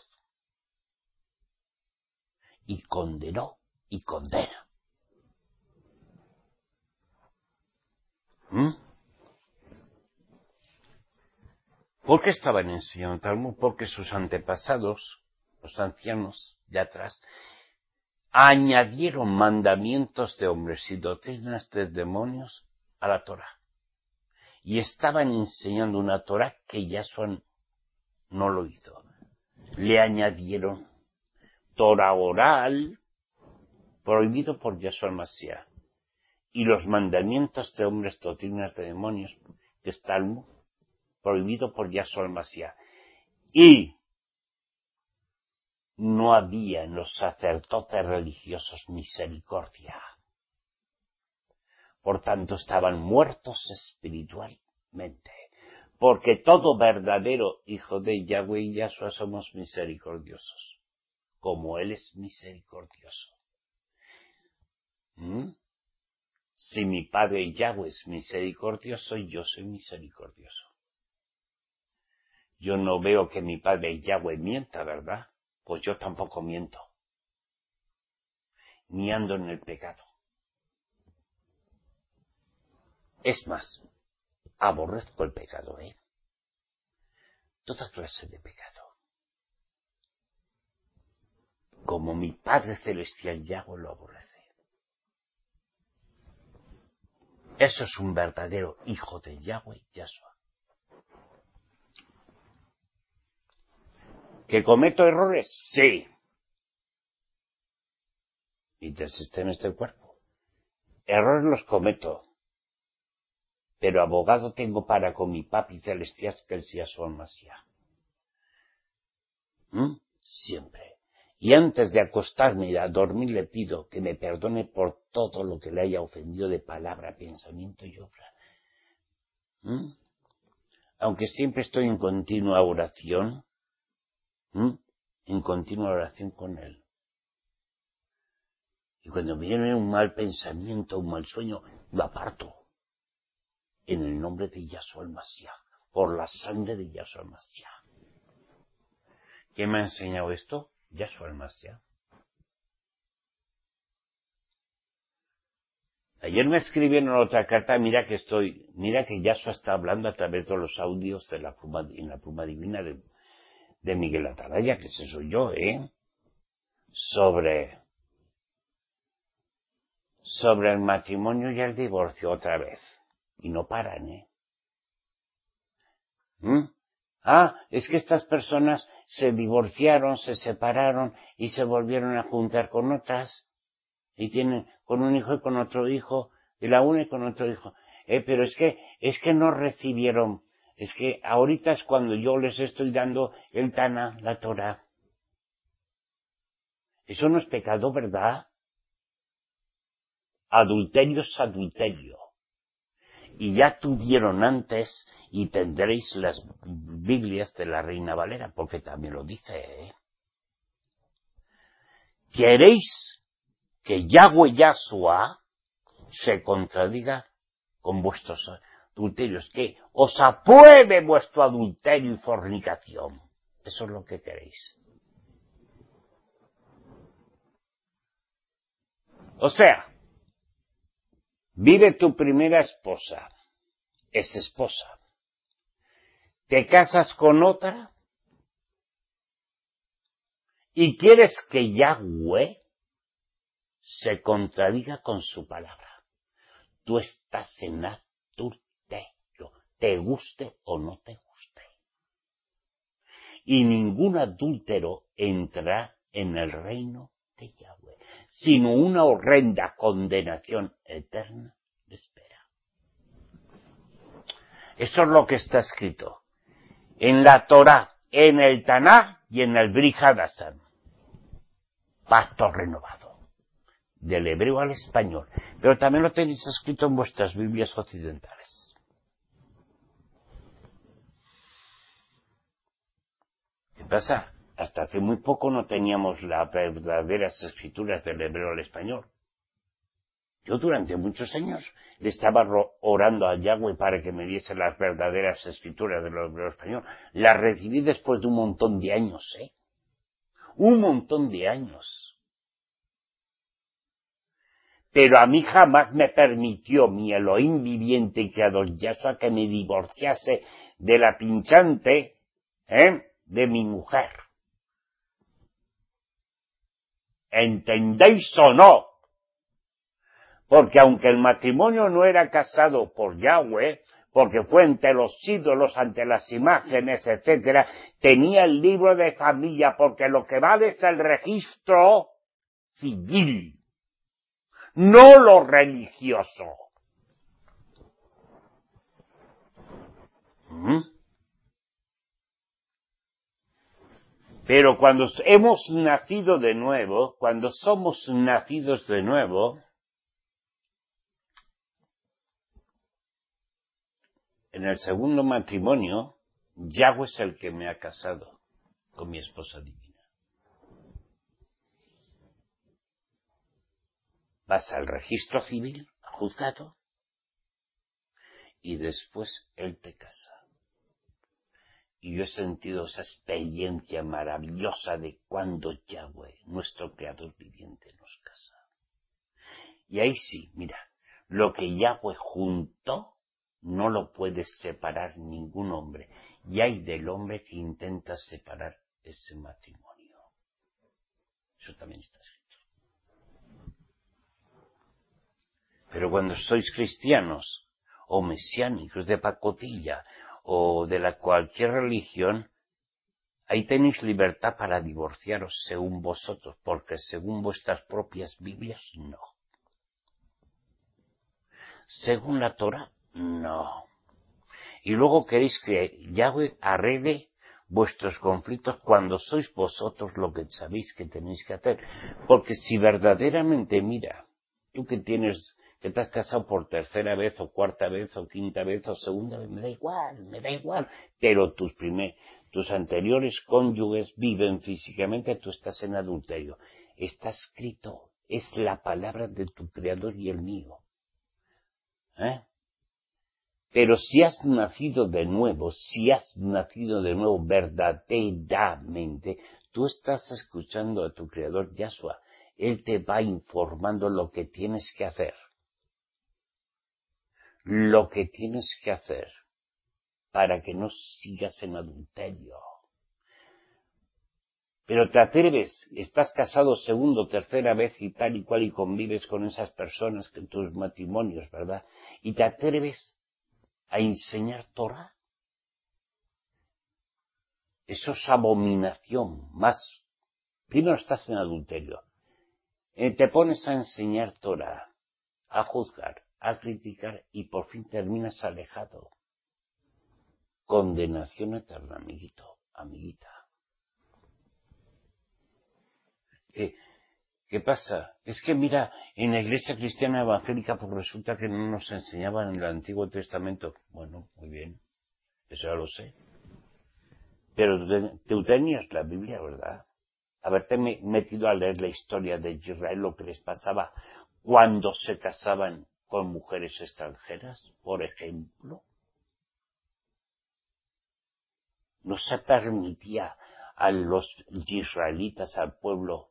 Y condenó y condena. ¿Mm? ¿Por qué estaban enseñando el Talmud? Porque sus antepasados, los ancianos de atrás, añadieron mandamientos de hombres y doctrinas de demonios a la Torá. Y estaban enseñando una Torá que Yahshua no lo hizo. Le añadieron Torá oral, prohibido por Yahshua el Mashiach, y los mandamientos de hombres, doctrinas de demonios, que es Talmud, prohibido por Yahshua el Mashiach. Y no había en los sacerdotes religiosos misericordia. Por tanto, estaban muertos espiritualmente. Porque todo verdadero hijo de Yahweh y Yahshua somos misericordiosos, como Él es misericordioso. ¿Mm? Si mi padre Yahweh es misericordioso, yo soy misericordioso. Yo no veo que mi padre Yahweh mienta, ¿verdad? Pues yo tampoco miento, ni ando en el pecado. Es más, aborrezco el pecado, ¿eh? Toda clase de pecado. Como mi Padre Celestial Yahweh lo aborrece. Eso es un verdadero hijo de Yahweh y Yahshua. ¿Que cometo errores? Sí. Mientras esté en este cuerpo. Errores los cometo. Pero abogado tengo para con mi Papi Celestial, que es Yahshua Mashiach. ¿Mm? Siempre. Y antes de acostarme y a dormir le pido que me perdone por todo lo que le haya ofendido de palabra, pensamiento y obra. ¿Mm? Aunque siempre estoy en continua oración, ¿Mm? en continua oración con Él. Y cuando me viene un mal pensamiento, un mal sueño, lo aparto. En el nombre de Yahshua el Mashiach, por la sangre de Yahshua el Mashiach. ¿Quién me ha enseñado esto? Yahshua el Mashiach. Ayer me escribieron otra carta, mira que estoy, mira que Yahshua está hablando a través de los audios de la pluma, en la pluma divina de, de Miguel Atalaya, que ese soy yo, ¿eh? Sobre, sobre el matrimonio y el divorcio otra vez. Y no paran, ¿eh? ¿Mm? Ah, es que estas personas se divorciaron, se separaron y se volvieron a juntar con otras. Y tienen con un hijo y con otro hijo, y la una y con otro hijo. Eh, pero es que, es que no recibieron, es que ahorita es cuando yo les estoy dando el Tana, la Torah. Eso no es pecado, ¿verdad? Adulterio es adulterio. Y ya tuvieron antes, y tendréis las Biblias de la Reina Valera, porque también lo dice, ¿eh? ¿Queréis que Yahweh Yahshua se contradiga con vuestros adulterios, que os apruebe vuestro adulterio y fornicación? Eso es lo que queréis. O sea, vive tu primera esposa, es esposa, te casas con otra y quieres que Yahweh se contradiga con su palabra. Tú estás en adulterio, te guste o no te guste. Y ningún adúltero entrará en el reino de Yahweh, sino una horrenda condenación eterna le espera. Eso es lo que está escrito en la Torá, en el Tanaj y en el Brit Hadashah. Pacto renovado, del hebreo al español, pero también lo tenéis escrito en vuestras Biblias occidentales. ¿Qué pasa? Hasta hace muy poco no teníamos las verdaderas escrituras del hebreo al español. Yo durante muchos años le estaba orando a Yahweh para que me diese las verdaderas escrituras del hebreo al español. Las recibí después de un montón de años, ¿eh? Un montón de años. Pero a mí jamás me permitió mi Elohim viviente y creador Yahshua que me divorciase de la pinchante, ¿eh?, de mi mujer. ¿Entendéis o no? Porque aunque el matrimonio no era casado por Yahweh, porque fue ante los ídolos, ante las imágenes, etcétera, tenía el libro de familia, porque lo que vale es el registro civil, no lo religioso. ¿Mm? Pero cuando hemos nacido de nuevo, cuando somos nacidos de nuevo, en el segundo matrimonio, Yahweh es el que me ha casado con mi esposa divina. Vas al registro civil, al juzgado, y después él te casa. Y yo he sentido esa experiencia maravillosa de cuando Yahweh, nuestro creador viviente, nos casa. Y ahí sí, mira, lo que Yahweh juntó no lo puede separar ningún hombre. Y hay del hombre que intenta separar ese matrimonio. Eso también está escrito. Pero cuando sois cristianos, o mesiánicos de pacotilla, o de la cualquier religión, ahí tenéis libertad para divorciaros según vosotros, porque según vuestras propias Biblias, no. Según la Torah, no. Y luego queréis que Yahweh arregle vuestros conflictos cuando sois vosotros lo que sabéis que tenéis que hacer. Porque si verdaderamente, mira, tú que tienes, que te has casado por tercera vez, o cuarta vez, o quinta vez, o segunda vez, me da igual, me da igual, pero tus primer, tus anteriores cónyuges viven físicamente, tú estás en adulterio. Está escrito, es la palabra de tu Creador y el mío. ¿Eh? Pero si has nacido de nuevo, si has nacido de nuevo verdaderamente, tú estás escuchando a tu Creador Yahshua. Él te va informando lo que tienes que hacer. Lo que tienes que hacer para que no sigas en adulterio. Pero te atreves, estás casado segunda o tercera vez y tal y cual y convives con esas personas en tus matrimonios, ¿verdad? Y te atreves a enseñar Torah. Eso es abominación, más. Primero estás en adulterio. Eh, te pones a enseñar Torah, a juzgar, a criticar y por fin terminas alejado. Condenación eterna, amiguito, amiguita. ¿Qué, qué pasa? Es que mira, en la iglesia cristiana evangélica pues resulta que no nos enseñaban en el Antiguo Testamento. Bueno, muy bien, eso ya lo sé. Pero tú tenías la Biblia, ¿verdad? Haberte metido a leer la historia de Israel, lo que les pasaba cuando se casaban con mujeres extranjeras, por ejemplo. No se permitía a los israelitas, al pueblo,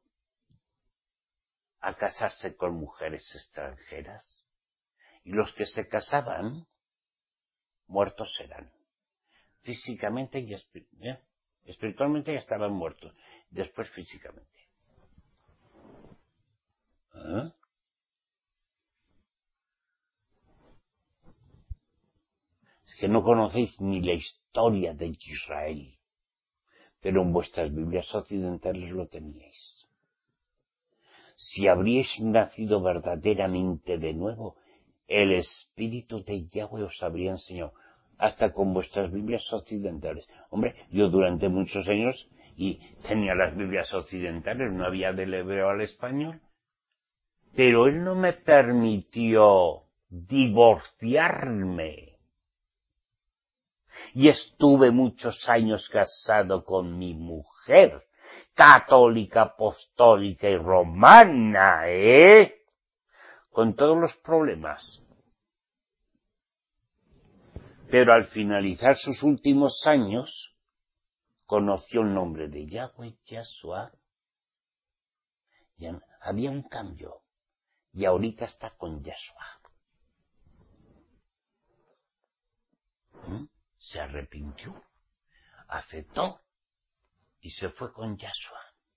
a casarse con mujeres extranjeras. Y los que se casaban, muertos eran, físicamente y espiritualmente. Espiritualmente ya estaban muertos, después físicamente. ¿Eh? Es que no conocéis ni la historia de Israel, pero en vuestras Biblias occidentales lo teníais. Si habríais nacido verdaderamente de nuevo, el Espíritu de Yahweh os habría enseñado, hasta con vuestras Biblias occidentales. Hombre, yo durante muchos años, y tenía las Biblias occidentales, no había del hebreo al español, pero él no me permitió divorciarme. Y estuve muchos años casado con mi mujer, católica, apostólica y romana, ¿eh? Con todos los problemas. Pero al finalizar sus últimos años, conoció el nombre de Yahweh, Yahshua. Ya había un cambio. Y ahorita está con Yahshua. ¿Mm? Se arrepintió, aceptó y se fue con Yahshua.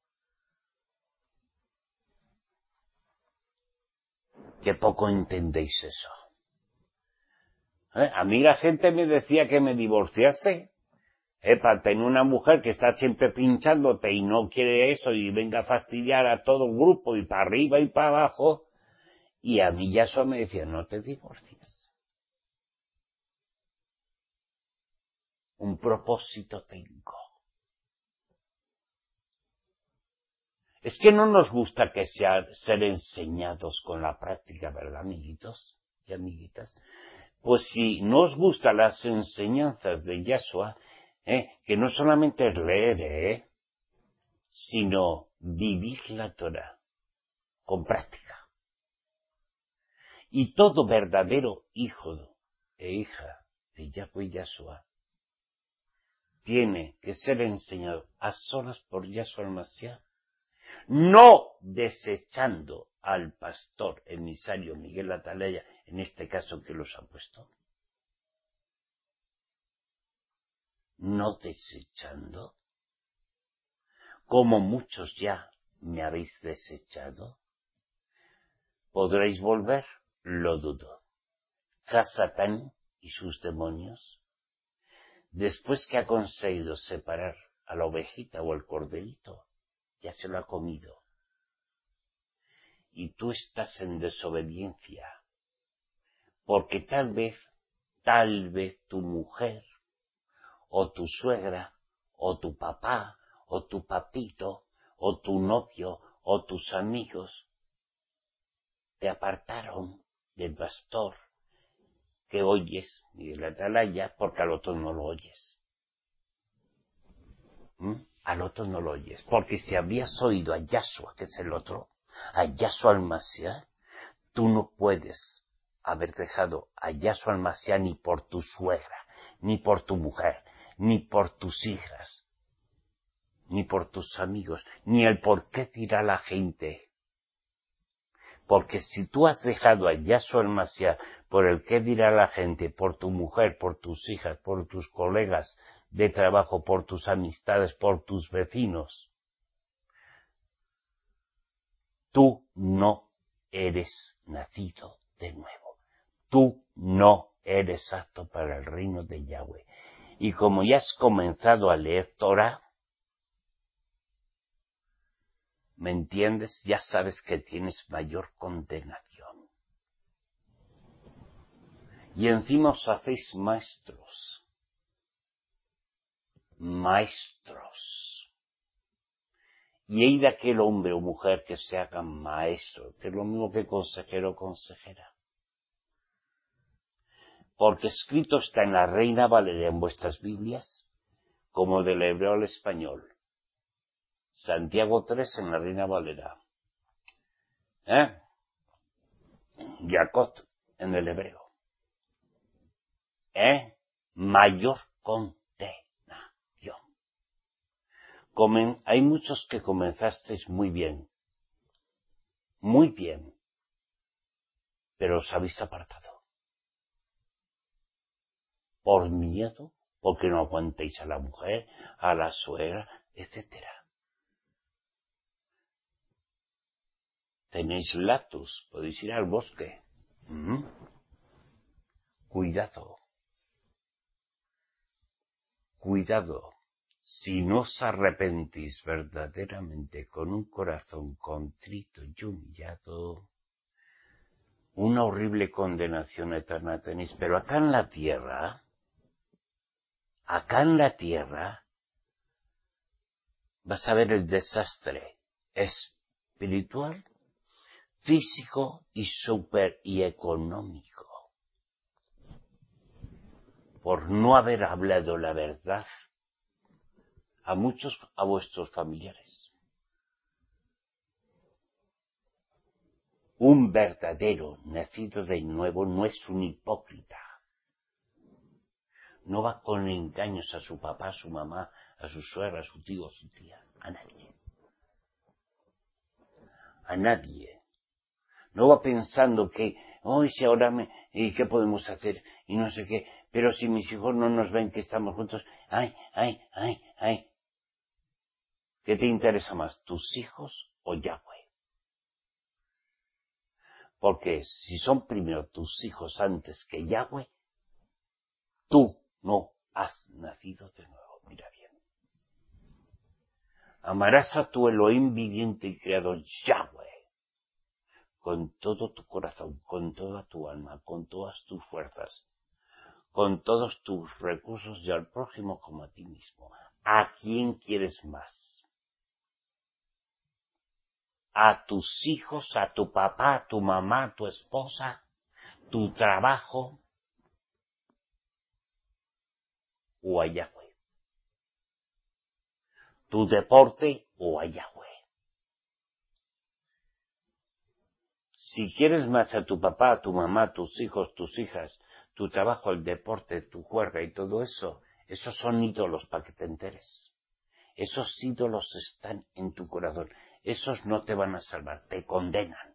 Qué poco entendéis eso. ¿Eh? A mí la gente me decía que me divorciase. ¿Eh? Para tener una mujer que está siempre pinchándote y no quiere eso y venga a fastidiar a todo el grupo y para arriba y para abajo. Y a mí Yahshua me decía, no te divorcies. Un propósito tengo. Es que no nos gusta que sea ser enseñados con la práctica, ¿verdad, amiguitos y amiguitas? Pues si no os gustan las enseñanzas de Yahshua, ¿eh? Que no solamente es leer, ¿eh? Sino vivir la Torah con práctica. Y todo verdadero hijo e hija de Yahweh Yahshua tiene que ser enseñado a solas por Yahshua el Mashiach, no desechando al pastor emisario Miguel Atalaya, en este caso que los ha puesto, no desechando, como muchos ya me habéis desechado. ¿Podréis volver? Lo dudo. Hasatán y sus demonios, después que ha conseguido separar a la ovejita o el corderito, ya se lo ha comido. Y tú estás en desobediencia, porque tal vez, tal vez tu mujer, o tu suegra, o tu papá, o tu papito, o tu novio, o tus amigos, te apartaron del pastor que oyes, Miguel Atalaya, porque al otro no lo oyes. ¿Mm? Al otro no lo oyes, porque si habrías oído a Yahshua, que es el otro, a Yahshua al Mashiach, tú no puedes haber dejado a Yahshua al Mashiach ni por tu suegra, ni por tu mujer, ni por tus hijas, ni por tus amigos, ni el por qué dirá la gente. Porque si tú has dejado a Yahshua el Mashiach por el qué dirá la gente, por tu mujer, por tus hijas, por tus colegas de trabajo, por tus amistades, por tus vecinos, tú no eres nacido de nuevo. Tú no eres apto para el reino de Yahweh. Y como ya has comenzado a leer Torah, ¿me entiendes? Ya sabes que tienes mayor condenación. Y encima os hacéis maestros. Maestros. Y hay de aquel hombre o mujer que se haga maestro, que es lo mismo que consejero o consejera. Porque escrito está en la Reina Valera en vuestras Biblias, como del hebreo al español. Santiago tres en la Reina Valera. ¿Eh? Jacob en el hebreo. ¿Eh? Mayor condenación. Comen, hay muchos que comenzasteis muy bien. Muy bien. Pero os habéis apartado. Por miedo, porque no aguantéis a la mujer, a la suegra, etcétera. Tenéis laptus, podéis ir al bosque. ¿Mm? Cuidado. Cuidado. Si no os arrepentís verdaderamente con un corazón contrito y humillado, una horrible condenación eterna tenéis. Pero acá en la tierra, acá en la tierra, vas a ver el desastre espiritual, físico y super y económico. Por no haber hablado la verdad a muchos, a vuestros familiares. Un verdadero nacido de nuevo no es un hipócrita. No va con engaños a su papá, a su mamá, a su suegra, a su tío, a su tía, a nadie. A nadie. No va pensando que, hoy si ahora me, ¿y qué podemos hacer? Y no sé qué, pero si mis hijos no nos ven que estamos juntos, ay, ay, ay, ay. ¿Qué te interesa más, tus hijos o Yahweh? Porque si son primero tus hijos antes que Yahweh, tú no has nacido de nuevo. Mira bien. Amarás a tu Elohim viviente y creador Yahweh con todo tu corazón, con toda tu alma, con todas tus fuerzas, con todos tus recursos y al prójimo como a ti mismo. ¿A quién quieres más? ¿A tus hijos, a tu papá, a tu mamá, a tu esposa, tu trabajo o a Yahweh? ¿Tu deporte o a Yahweh? Si quieres más a tu papá, a tu mamá, a tus hijos, tus hijas, tu trabajo, el deporte, tu juerga y todo eso, esos son ídolos para que te enteres. Esos ídolos están en tu corazón. Esos no te van a salvar, te condenan.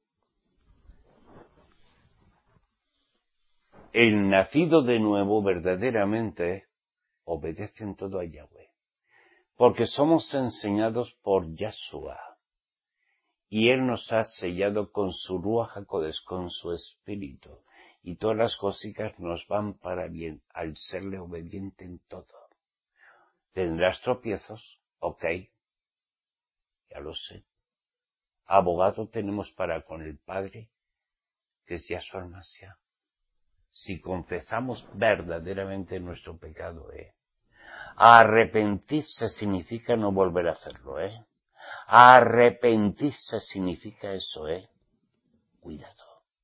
El nacido de nuevo verdaderamente obedece en todo a Yahweh. Porque somos enseñados por Yahshua. Y Él nos ha sellado con su Ruach HaKodesh, con su Espíritu. Y todas las cositas nos van para bien al serle obediente en todo. ¿Tendrás tropiezos? Ok. Ya lo sé. Abogado tenemos para con el Padre, que es Yahshua Mashiach. Si confesamos verdaderamente nuestro pecado, ¿eh? Arrepentirse significa no volver a hacerlo, ¿eh? Arrepentirse significa eso, ¿eh? Cuidado.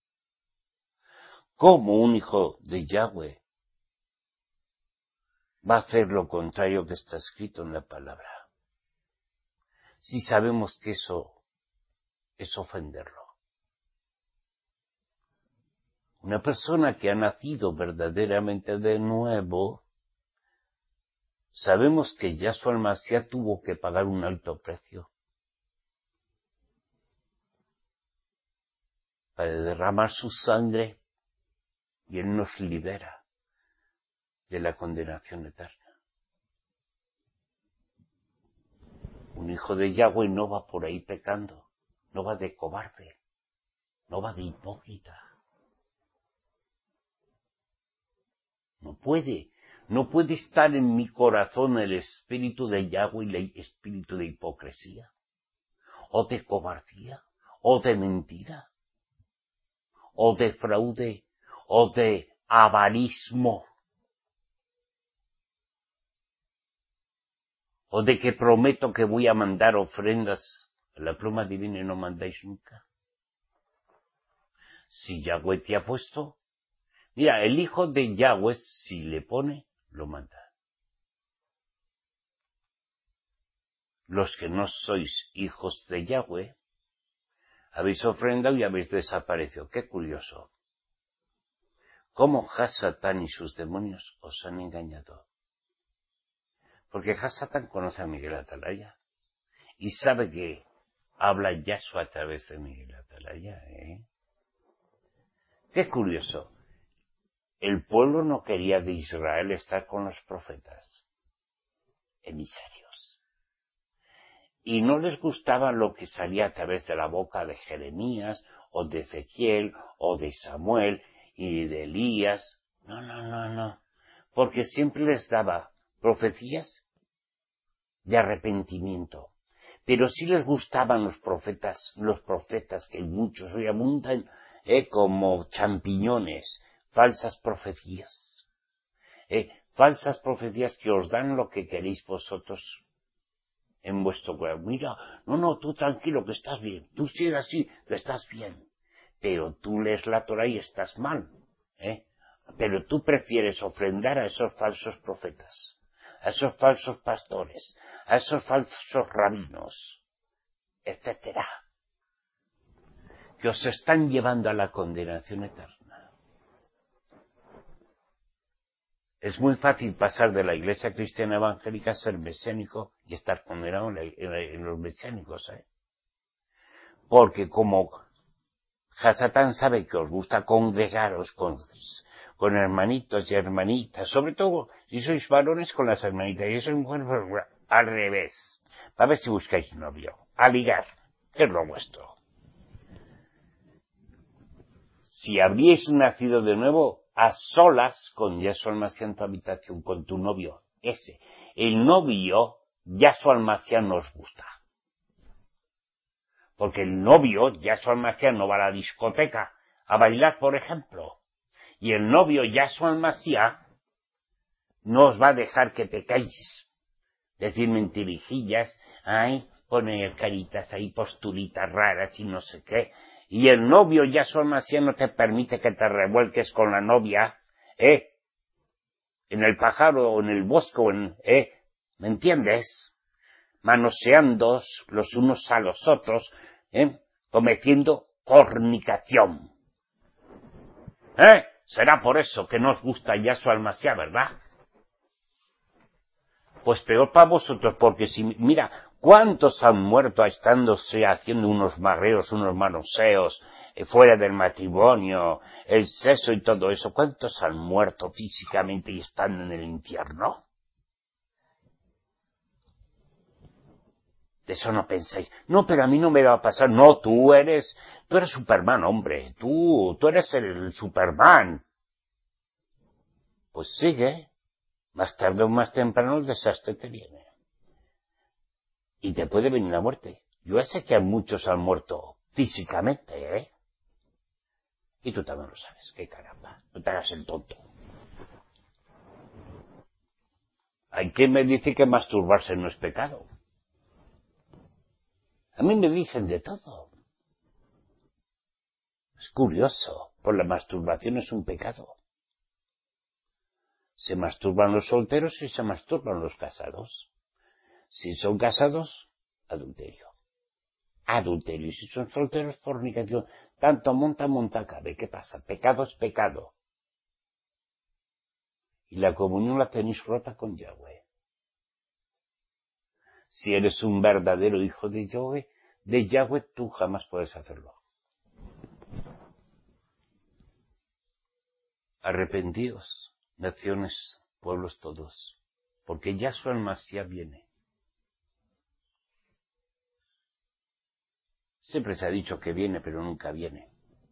¿Cómo un hijo de Yahweh va a hacer lo contrario que está escrito en la palabra? Si sabemos que eso es ofenderlo. Una persona que ha nacido verdaderamente de nuevo, sabemos que Yahshua el Mashiach tuvo que pagar un alto precio para derramar su sangre y Él nos libera de la condenación eterna. Un hijo de Yahweh no va por ahí pecando, no va de cobarde, no va de hipócrita. No puede, no puede estar en mi corazón el espíritu de Yahweh y el espíritu de hipocresía, o de cobardía, o de mentira, o de fraude, o de avarismo, o de que prometo que voy a mandar ofrendas a la pluma divina y no mandáis nunca. Si Yahweh te ha puesto, mira, el hijo de Yahweh, si le pone, lo manda. Los que no sois hijos de Yahweh, habéis ofrendado y habéis desaparecido. Qué curioso. ¿Cómo Hasatán y sus demonios os han engañado? Porque Hasatán conoce a Miguel Atalaya y sabe que habla Yahshua a través de Miguel Atalaya, ¿eh? Qué curioso. el pueblo no quería de Israel estar con los profetas, emisarios. Y no les gustaba lo que salía a través de la boca de Jeremías, o de Ezequiel, o de Samuel, y de Elías. No, no, no, no. Porque siempre les daba profecías de arrepentimiento. Pero sí les gustaban los profetas, los profetas que muchos hoy abundan, eh, como champiñones, falsas profecías. Eh, falsas profecías que os dan lo que queréis vosotros en vuestro cuerpo. Mira, no, no, tú tranquilo que estás bien, tú sigue así, que estás bien. Pero tú lees la Torah y estás mal, ¿eh? Pero tú prefieres ofrendar a esos falsos profetas, a esos falsos pastores, a esos falsos rabinos, etcétera, que os están llevando a la condenación eterna. Es muy fácil pasar de la Iglesia Cristiana Evangélica a ser mesiánico y estar condenado en, la, en, la, en los mesiánicos, ¿eh? Porque como Hasatán sabe que os gusta congregaros con, con hermanitos y hermanitas, sobre todo si sois varones con las hermanitas, y sois mujeres al revés, a ver si buscáis novio, a ligar, que es lo vuestro. Si habríais nacido de nuevo, a solas con Yahshua Almasía en tu habitación, con tu novio, ese. El novio, Yahshua Almasía no os gusta. Porque el novio, Yahshua Almasía, no va a la discoteca a bailar, por ejemplo. Y el novio, Yahshua Almasía, no os va a dejar que pecáis. Decir mentirijillas, ay, poner caritas ahí, posturitas raras y no sé qué. Y el novio, Yahshua Almasía, no te permite que te revuelques con la novia, ¿eh? En el pájaro o en el bosque, o en, ¿eh? ¿Me entiendes? Manoseando los unos a los otros, ¿eh? Cometiendo fornicación. ¿Eh? Será por eso que no os gusta Yahshua Almasía, ¿verdad? Pues peor para vosotros, porque si, mira, ¿cuántos han muerto estándose haciendo unos marreos, unos manoseos, eh, fuera del matrimonio, el sexo y todo eso? ¿Cuántos han muerto físicamente y están en el infierno? De eso no pensáis. No, pero a mí no me va a pasar. No, tú eres, tú eres Superman, hombre. Tú, tú eres el Superman. Pues sigue. Más tarde o más temprano el desastre te viene. Y te puede venir la muerte. Yo sé que muchos han muerto físicamente, ¿eh? Y tú también lo sabes. ¡Qué caramba! No te hagas el tonto. Hay quien me dice que masturbarse no es pecado. A mí me dicen de todo. Es curioso, por la masturbación es un pecado. Se masturban los solteros y se masturban los casados. Si son casados, adulterio. Adulterio. Y si son solteros, fornicación. Tanto monta, monta cabe. ¿Qué pasa? Pecado es pecado. Y la comunión la tenéis rota con Yahweh. Si eres un verdadero hijo de Yahweh, de Yahweh tú jamás puedes hacerlo. Arrepentíos, naciones, pueblos todos, porque Yahshua Almasía viene. Siempre se ha dicho que viene, pero nunca viene.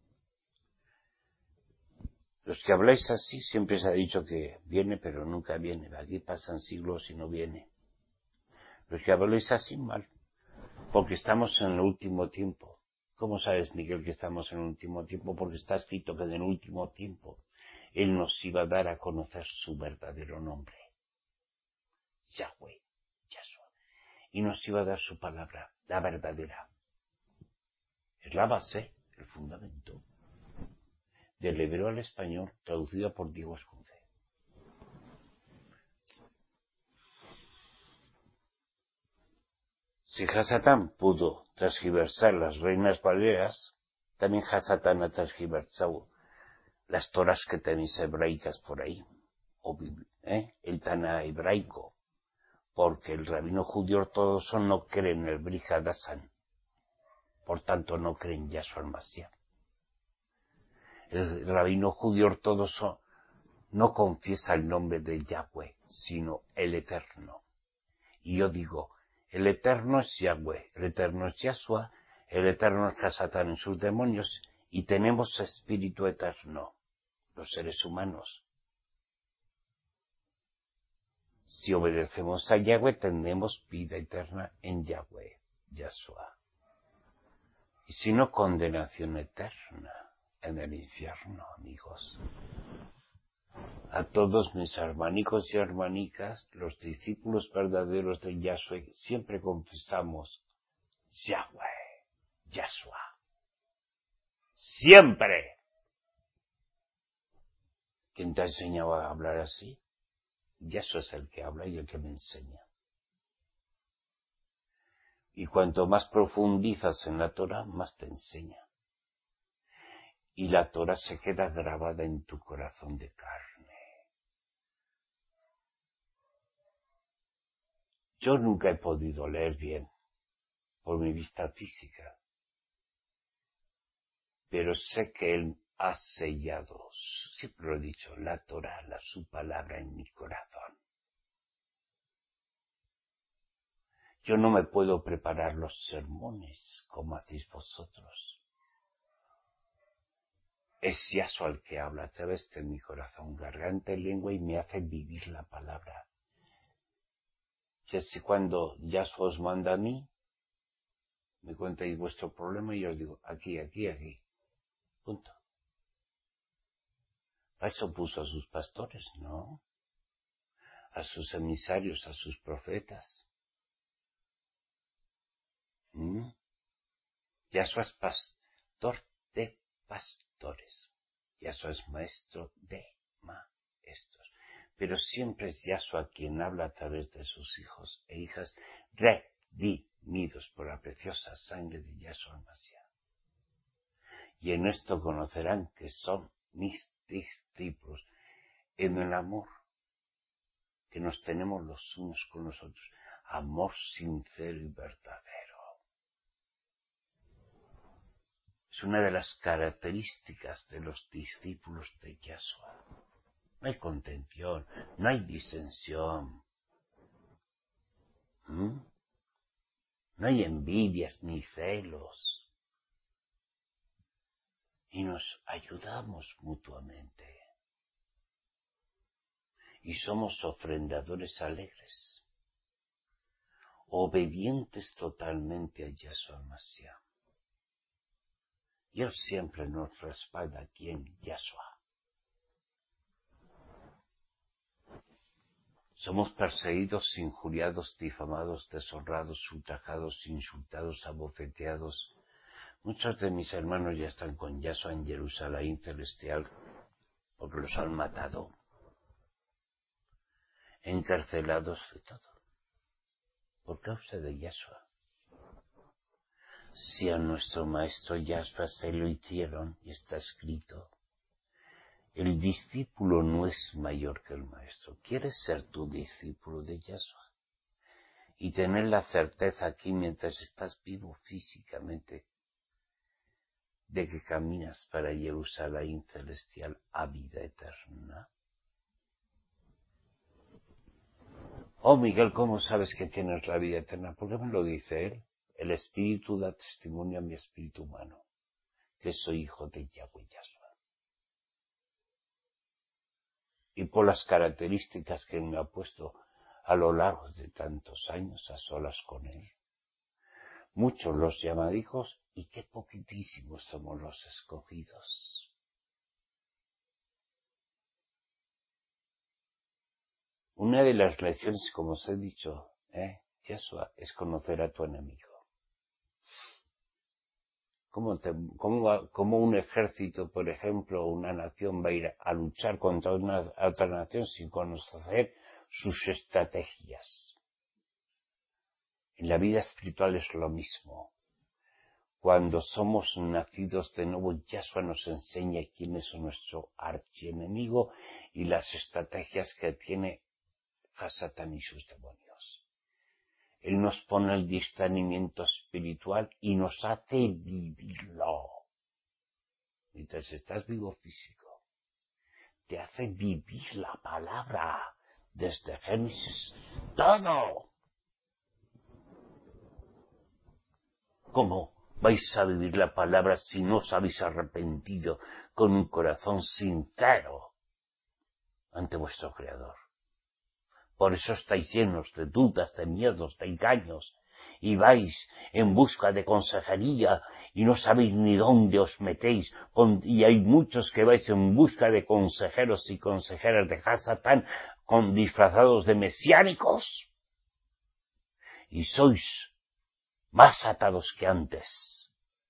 Los que habláis así, siempre se ha dicho que viene, pero nunca viene. Aquí pasan siglos y no viene. Los que habláis así, mal, porque estamos en el último tiempo. ¿Cómo sabes, Miguel, que estamos en el último tiempo? Porque está escrito que en el último tiempo Él nos iba a dar a conocer su verdadero nombre. Yahweh, Yahshua. Y nos iba a dar su palabra, la verdadera. Es la base, el fundamento. Del hebreo al español, traducida por Diego Esconce. Si Hasatán pudo transgiversar las reinas baleares, también Hasatán ha transgiversado las toras que tenéis hebraicas por ahí, o ¿eh? el Taná hebraico, porque el rabino judío ortodoxo no cree en el Brit Hadashah, por tanto no cree en Yahshua Almasía. El rabino judío ortodoxo no confiesa el nombre de Yahweh, sino el Eterno. Y yo digo, el Eterno es Yahweh, el Eterno es Yahshua, el Eterno es Satán y sus demonios, y tenemos espíritu eterno, los seres humanos. Si obedecemos a Yahweh, tendremos vida eterna en Yahweh, Yahshua. Y si no, condenación eterna en el infierno, amigos. A todos mis hermanicos y hermanicas, los discípulos verdaderos de Yahshua, siempre confesamos Yahweh, Yahshua. ¡Siempre! ¿Quién te ha enseñado a hablar así? Yahshua es el que habla y el que me enseña. Y cuanto más profundizas en la Torah, más te enseña. Y la Torah se queda grabada en tu corazón de carne. Yo nunca he podido leer bien por mi vista física, pero sé que Él ha sellado, siempre lo he dicho, la Torah, la, su palabra en mi corazón. Yo no me puedo preparar los sermones como hacéis vosotros. Es Yahshua el que habla a través de mi corazón, garganta y lengua, y me hace vivir la palabra. Y así cuando Yahshua os manda a mí, me contáis vuestro problema y yo os digo, aquí, aquí, aquí. Punto. A eso puso a sus pastores, ¿no? A sus emisarios, a sus profetas. ¿Mm? Yahshua es pastor de pastores. Yahshua es maestro de maestros. Pero siempre es Yahshua quien habla a través de sus hijos e hijas redimidos por la preciosa sangre de Yahshua Mashiach. Y en esto conocerán que son mis discípulos, en el amor que nos tenemos los unos con los otros, amor sincero y verdadero. Es una de las características de los discípulos de Yahshua. No hay contención, no hay disensión, ¿Mm? No hay envidias ni celos. Y nos ayudamos mutuamente. Y somos ofrendadores alegres, obedientes totalmente a Yahshua Mashiach. Y Él siempre nos respalda aquí en Yahshua. Somos perseguidos, injuriados, difamados, deshonrados, ultrajados, insultados, abofeteados. Muchos de mis hermanos ya están con Yahshua en Jerusalén celestial porque los han matado, encarcelados y todo. ¿Por causa de Yahshua? Si a nuestro maestro Yahshua se lo hicieron, y está escrito, el discípulo no es mayor que el maestro. ¿Quieres ser tu discípulo de Yahshua? Y tener la certeza aquí mientras estás vivo físicamente de que caminas para Jerusalén celestial a vida eterna. Oh, Miguel, ¿cómo sabes que tienes la vida eterna? ¿Por qué me lo dice él? El Espíritu da testimonio a mi espíritu humano, que soy hijo de Yahweh Yahshua. Y por las características que él me ha puesto a lo largo de tantos años a solas con él. Muchos los llaman hijos y qué poquitísimos somos los escogidos. Una de las lecciones, como os he dicho, eh, Yahshua, es conocer a tu enemigo. ¿Cómo, te, cómo, va, ¿Cómo un ejército, por ejemplo, una nación va a ir a luchar contra una otra nación sin conocer sus estrategias? En la vida espiritual es lo mismo. Cuando somos nacidos de nuevo, Yahshua nos enseña quién es nuestro archienemigo y las estrategias que tiene Satán y sus demonios. Él nos pone el discernimiento espiritual y nos hace vivirlo. Mientras estás vivo físico, te hace vivir la palabra desde Génesis. Todo. ¿Cómo vais a vivir la palabra si no os habéis arrepentido con un corazón sincero ante vuestro Creador? Por eso estáis llenos de dudas, de miedos, de engaños, y vais en busca de consejería y no sabéis ni dónde os metéis, y hay muchos que vais en busca de consejeros y consejeras de Hasatán con disfrazados de mesiánicos, y sois más atados que antes.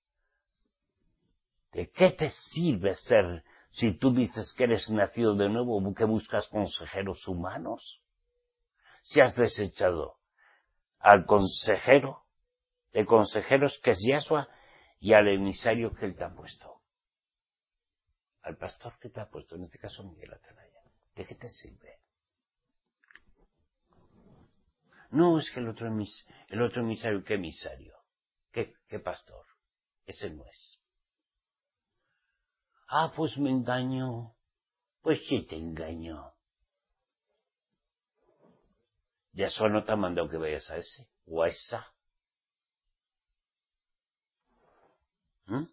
¿De qué te sirve ser, si tú dices que eres nacido de nuevo, que buscas consejeros humanos? Si has desechado al consejero de consejeros que es Yahshua y al emisario que él te ha puesto, al pastor que te ha puesto, en este caso Miguel Atalaya. ¿De qué te sirve? No, es que el otro, emis, el otro emisario, ¿qué emisario? ¿Qué, qué pastor? Ese no es. Ah, pues me engañó. Pues sí te engañó. Yahshua no te ha mandado que vayas a ese o a esa. ¿Mm?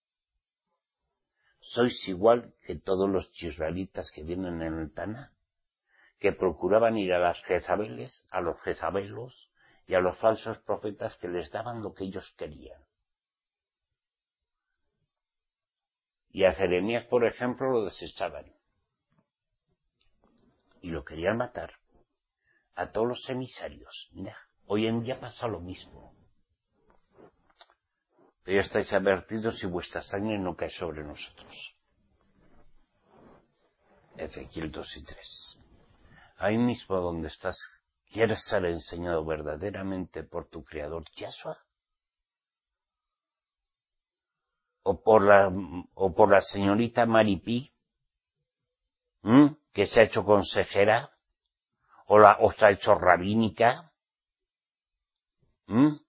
Sois igual que todos los israelitas que vienen en el Taná, que procuraban ir a las Jezabeles, a los Jezabelos y a los falsos profetas que les daban lo que ellos querían. Y a Jeremías, por ejemplo, lo desechaban. Y lo querían matar. A todos los emisarios. Mira, hoy en día pasa lo mismo. Pero ya estáis advertidos y vuestra sangre no cae sobre nosotros. Ezequiel dos y tres. Ahí mismo donde estás, ¿quieres ser enseñado verdaderamente por tu Creador Yahshua? ¿O por la, o por la señorita Maripí, ¿m? que se ha hecho consejera? ¿O, la, o se ha hecho rabínica? ¿m?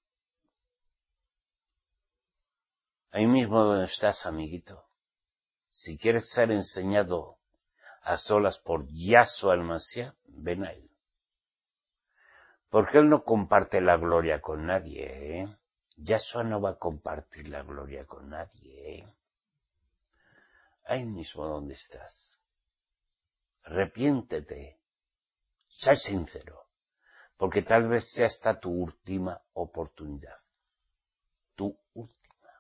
Ahí mismo donde estás, amiguito. Si quieres ser enseñado a solas por Yahshua el Mashiach, ven a él. Porque él no comparte la gloria con nadie, ¿eh? Yahshua no va a compartir la gloria con nadie, ¿eh? Ahí mismo donde estás. Arrepiéntete. Sé sincero. Porque tal vez sea esta tu última oportunidad. Tu última.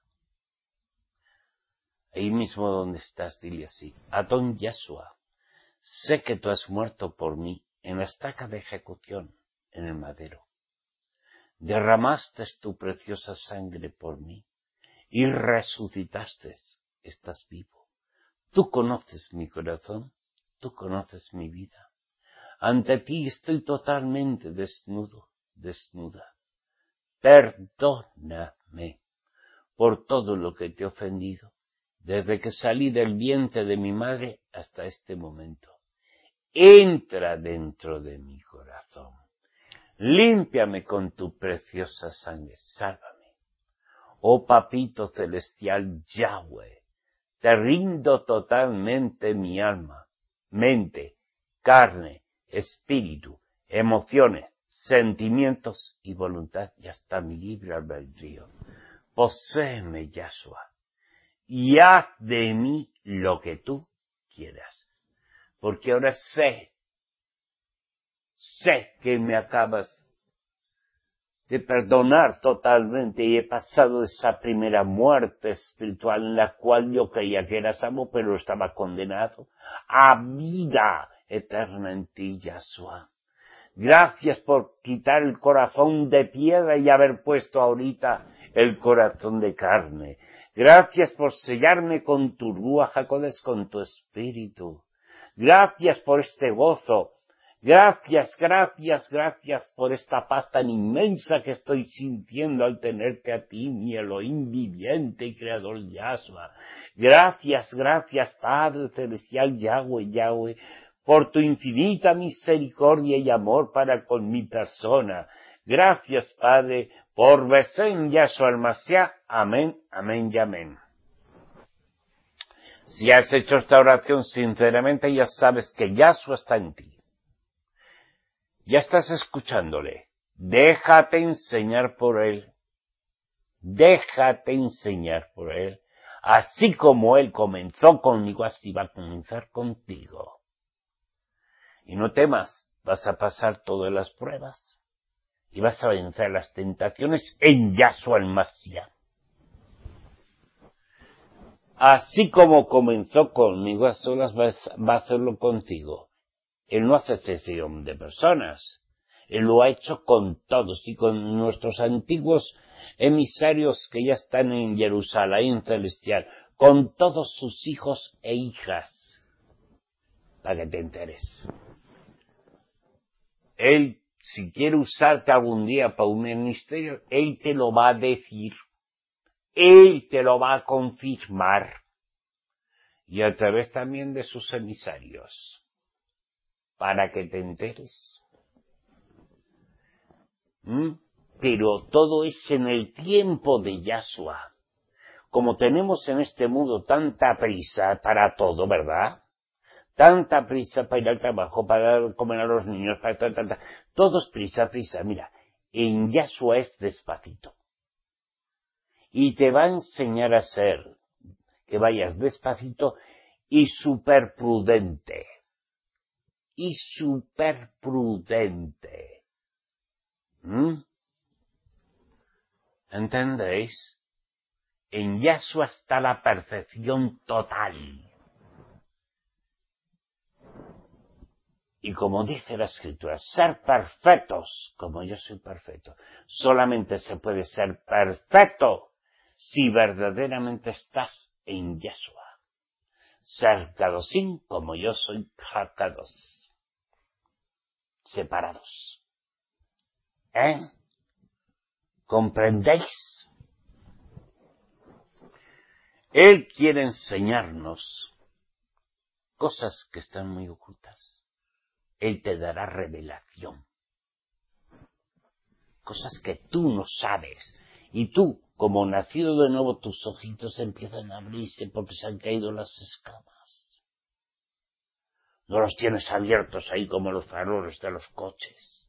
Ahí mismo donde estás, dile así. Adón Yahshua, sé que tú has muerto por mí en la estaca de ejecución, en el madero. Derramaste tu preciosa sangre por mí y resucitaste. Estás vivo. Tú conoces mi corazón, tú conoces mi vida. Ante ti estoy totalmente desnudo, desnuda. Perdóname por todo lo que te he ofendido, desde que salí del vientre de mi madre hasta este momento. Entra dentro de mi corazón. Límpiame con tu preciosa sangre. Sálvame. Oh Papito Celestial Yahweh, te rindo totalmente mi alma, mente, carne, espíritu, emociones, sentimientos y voluntad y hasta mi libre albedrío. Poséeme, Yahshua, y haz de mí lo que tú quieras. Porque ahora sé, sé que me acabas de perdonar totalmente y he pasado esa primera muerte espiritual en la cual yo creía que era salvo, pero estaba condenado a vida eterna en ti, Yahshua. Gracias por quitar el corazón de piedra y haber puesto ahorita el corazón de carne. Gracias por sellarme con tu Ruach HaKodesh, con tu espíritu. Gracias por este gozo. Gracias, gracias, gracias por esta paz tan inmensa que estoy sintiendo al tenerte a ti, mi Elohim viviente y creador Yahshua. Gracias, gracias, Padre Celestial Yahweh, Yahweh, por tu infinita misericordia y amor para con mi persona. Gracias, Padre, por Besén Yahshua el Mashiach. Amén, amén y amén. Si has hecho esta oración sinceramente, ya sabes que Yahshua está en ti. Ya estás escuchándole. Déjate enseñar por Él. Déjate enseñar por Él. Así como Él comenzó conmigo, así va a comenzar contigo. Y no temas, vas a pasar todas las pruebas. Y vas a vencer las tentaciones en Yahshua el Mashiach. Así como comenzó conmigo, a solas va a hacerlo contigo. Él no hace excepción de personas. Él lo ha hecho con todos y con nuestros antiguos emisarios que ya están en Jerusalén celestial, con todos sus hijos e hijas, para que te enteres. Él, si quiere usarte algún día para un ministerio, Él te lo va a decir. Él te lo va a confirmar. Y a través también de sus emisarios. Para que te enteres. ¿Mm? Pero todo es en el tiempo de Yahshua. Como tenemos en este mundo tanta prisa para todo, ¿verdad? Tanta prisa para ir al trabajo, para comer a los niños, para tal, tal, tal. Todo es prisa, prisa. Mira, en Yahshua es despacito. Y te va a enseñar a ser que vayas despacito y súper prudente. Y súper prudente. ¿Mm? ¿Entendéis? En Yahshua está la perfección total. Y como dice la Escritura, ser perfectos, como yo soy perfecto. Solamente se puede ser perfecto si verdaderamente estás en Yahshua. Ser Kadoshim, como yo soy Hakadosh. Separados. ¿Eh? ¿Comprendéis? Él quiere enseñarnos cosas que están muy ocultas. Él te dará revelación. Cosas que tú no sabes. Y tú, como nacido de nuevo, tus ojitos empiezan a abrirse porque se han caído las escamas. No los tienes abiertos ahí como los faroles de los coches.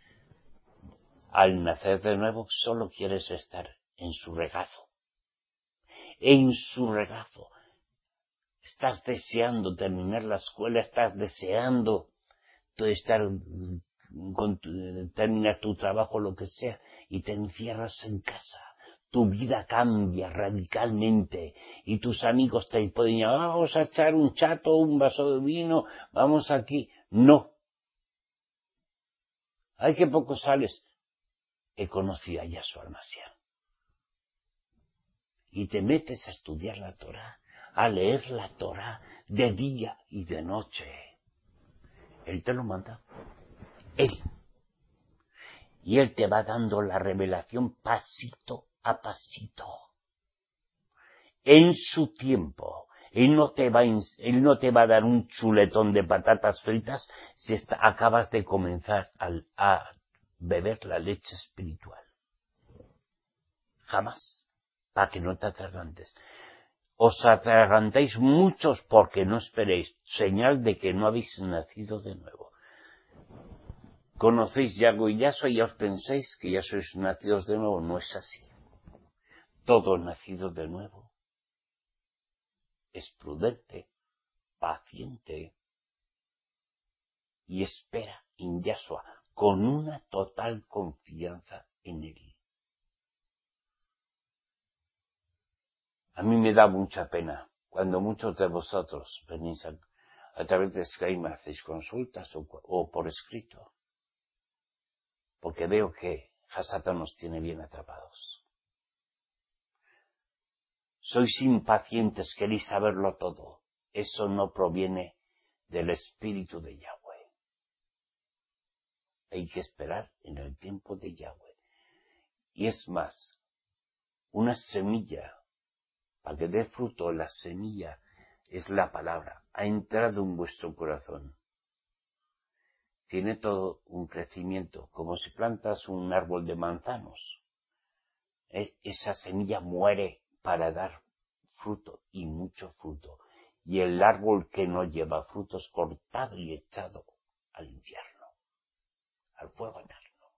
Al nacer de nuevo, solo quieres estar en su regazo. En su regazo. Estás deseando terminar la escuela, estás deseando estar con tu, terminar tu trabajo, lo que sea, y te encierras en casa. Tu vida cambia radicalmente y tus amigos te pueden decir, vamos a echar un chato, un vaso de vino, vamos aquí. No. Ay, que poco sales. He conocido a Yahshua el Mashiach. Y te metes a estudiar la Torah, a leer la Torah de día y de noche. Él te lo manda. Él. Y Él te va dando la revelación pasito a pasito. En su tiempo. Él no te va a, él no te va a dar un chuletón de patatas fritas si está, acabas de comenzar a, a beber la leche espiritual. Jamás. Para que no te atragantes. Os atragantéis muchos porque no esperéis. Señal de que no habéis nacido de nuevo. Conocéis Yahweh y Yahshua y ya os pensáis que ya sois nacidos de nuevo. No es así. Todo nacido de nuevo es prudente, paciente y espera en Yahshua con una total confianza en Él. A mí me da mucha pena cuando muchos de vosotros venís a, a través de Skype me hacéis consultas o, o por escrito, porque veo que Hasatan nos tiene bien atrapados. Sois impacientes, queréis saberlo todo. Eso no proviene del Espíritu de Yahweh. Hay que esperar en el tiempo de Yahweh. Y es más, una semilla, para que dé fruto, la semilla es la palabra. Ha entrado en vuestro corazón. Tiene todo un crecimiento, como si plantas un árbol de manzanos. Esa semilla muere para dar fruto y mucho fruto. y el árbol que no lleva frutos cortado y echado al infierno, al fuego eterno.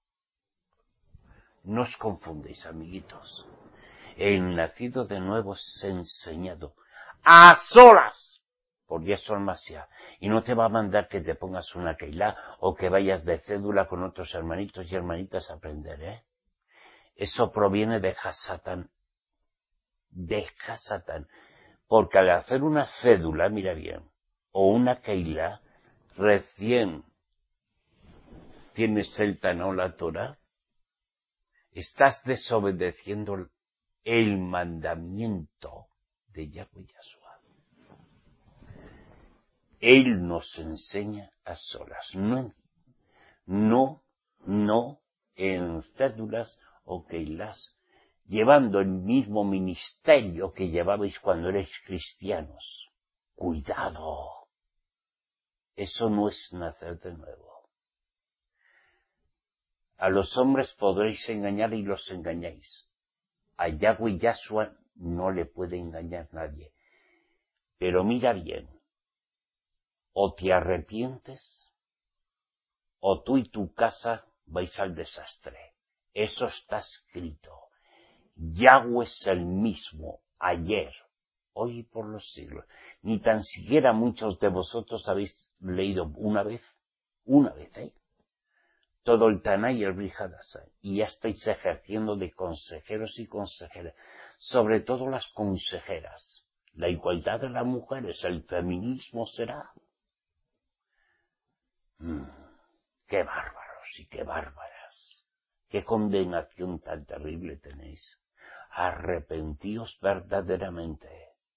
No os confundéis, amiguitos. El nacido de nuevo es enseñado a solas por Yeshua Mashiach, y no te va a mandar que te pongas una keilá o que vayas de cédula con otros hermanitos y hermanitas a aprender, ¿eh? Eso proviene de Hasatán, de Hasatán, porque al hacer una cédula, mira bien, o una keilá, recién tienes el Taná o la Torah, estás desobedeciendo el mandamiento de Yahweh Yahshua. Él nos enseña a solas, no, no, no en cédulas o keilas, llevando el mismo ministerio que llevabais cuando erais cristianos. Cuidado, eso no es nacer de nuevo. A los hombres podréis engañar y los engañáis. A Yahweh Yahshua no le puede engañar nadie. Pero mira bien, o te arrepientes, o tú y tu casa vais al desastre. Eso está escrito. Yahweh es el mismo, ayer, hoy y por los siglos. Ni tan siquiera muchos de vosotros habéis leído una vez, una vez, ¿eh? todo el Taná y el Brit Hadashah, y ya estáis ejerciendo de consejeros y consejeras, sobre todo las consejeras. La igualdad de las mujeres, el feminismo será. Mm, ¡Qué bárbaros y qué bárbaras! ¡Qué condenación tan terrible tenéis! Arrepentíos verdaderamente,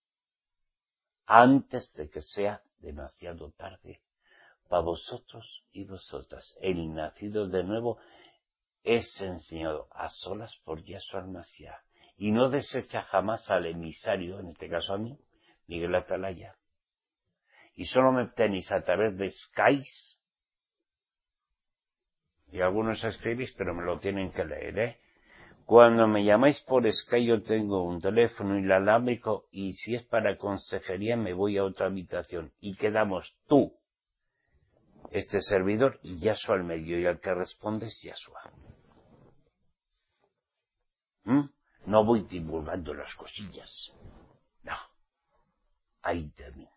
antes de que sea demasiado tarde para vosotros y vosotras. El nacido de nuevo es enseñado a solas por Yeshua Mashiach, y no desecha jamás al emisario, en este caso a mí, Miguel Atalaya. Y solo me tenéis a través de Skype, y algunos escribís, pero me lo tienen que leer, ¿eh? Cuando me llamáis por Skype yo tengo un teléfono inalámbrico, y si es para consejería me voy a otra habitación, y quedamos tú, este servidor, y Yahshua al medio, y al que responde es Yahshua. ¿Mm? No voy divulgando las cosillas. No. Ahí termina.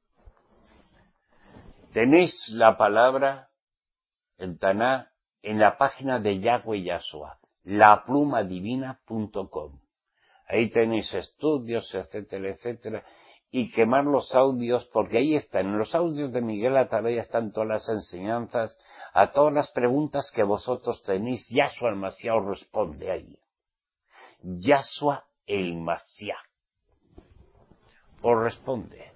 Tenéis la palabra, el Taná, en la página de Yahweh Yahshua, la pluma divina punto com. Ahí tenéis estudios, etcétera, etcétera. Y quemar los audios, porque ahí están, en los audios de Miguel Atalaya están todas las enseñanzas, a todas las preguntas que vosotros tenéis. Yahshua el Mashiach os responde ahí. Yahshua el Mashiach os responde.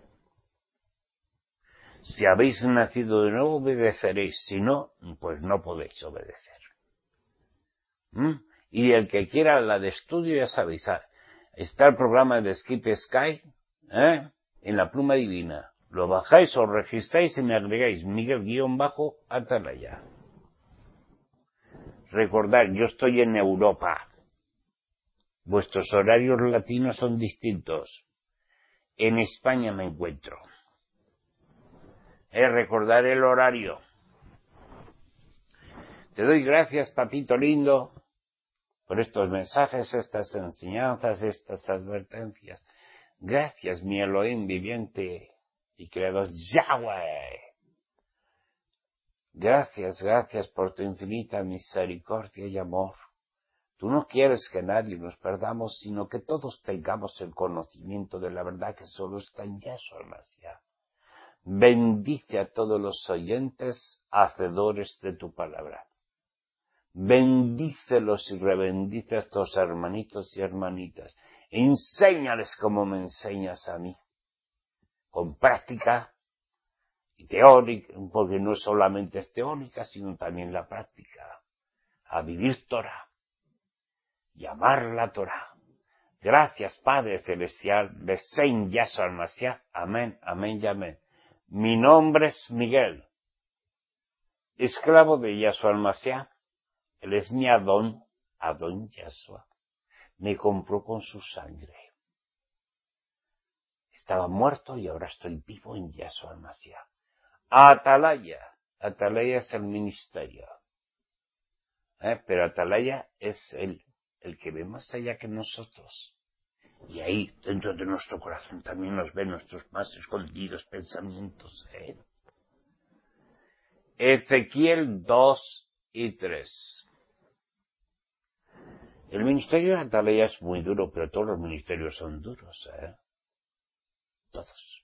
Si habéis nacido de nuevo, obedeceréis. Si no, pues no podéis obedecer. ¿Mm? Y el que quiera la de estudio, ya sabéis, está el programa de Skip Sky, ¿eh? en la pluma divina. Lo bajáis, os registráis y me agregáis Miguel-Atalaya. Recordad, yo estoy en Europa. Vuestros horarios latinos son distintos. En España me encuentro. Eh, recordar el horario. Te doy gracias, papito lindo, por estos mensajes, estas enseñanzas, estas advertencias. Gracias, mi Elohim viviente y creador Yahweh. Gracias, gracias por tu infinita misericordia y amor. Tú no quieres que nadie nos perdamos, sino que todos tengamos el conocimiento de la verdad que solo está en Yeshua Mashiach. Bendice a todos los oyentes, hacedores de tu palabra. Bendícelos y rebendice a estos hermanitos y hermanitas. Enséñales como me enseñas a mí. Con práctica y teórica, porque no solamente es teórica, sino también la práctica. A vivir Torah. Y amar la Torah. Gracias, Padre Celestial, de Saint Yahshua Mashiach. Amén, amén y amén. Mi nombre es Miguel, esclavo de Yahshua Mashiach. Él es mi Adón, Adón Yahshua. Me compró con su sangre. Estaba muerto y ahora estoy vivo en Yahshua Mashiach. Atalaya. Atalaya es el ministerio. ¿Eh? Pero Atalaya es el, el que ve más allá que nosotros. Y ahí, dentro de nuestro corazón, también nos ven nuestros más escondidos pensamientos. ¿eh? Ezequiel dos y tres. El ministerio de Atalaya es muy duro, pero todos los ministerios son duros, ¿eh? Todos.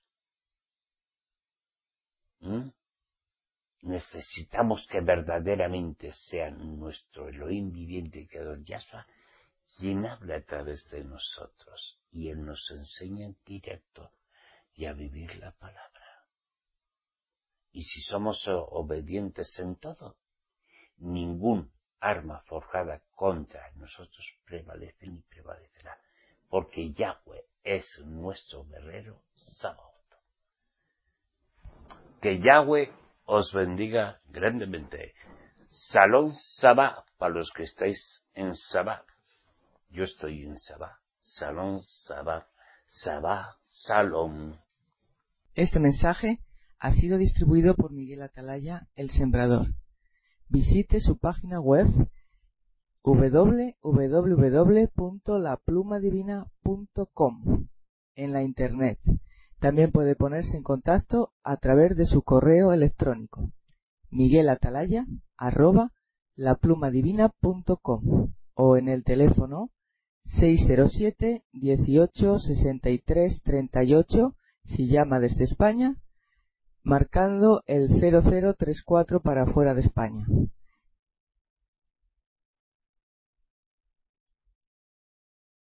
¿Mm? Necesitamos que verdaderamente sea nuestro Elohim viviente y creador Yahshua quien habla a través de nosotros. Y Él nos enseña en directo y a vivir la palabra. Y si somos obedientes en todo, ningún arma forjada contra nosotros prevalece ni prevalecerá, porque Yahweh es nuestro guerrero Sabaoth. Que Yahweh os bendiga grandemente. Salón Sabá, para los que estáis en Sabá. Yo estoy en Sabá. Salón Sabá. Sabá, Salón. Este mensaje ha sido distribuido por Miguel Atalaya, el Sembrador. Visite su página web doble u doble u doble u punto la pluma divina punto com en la internet. También puede ponerse en contacto a través de su correo electrónico miguelatalaya arroba la pluma divina punto com o en el teléfono seis cero siete, dieciocho, sesenta y tres, treinta y ocho si llama desde España, marcando el cero cero tres cuatro para fuera de España.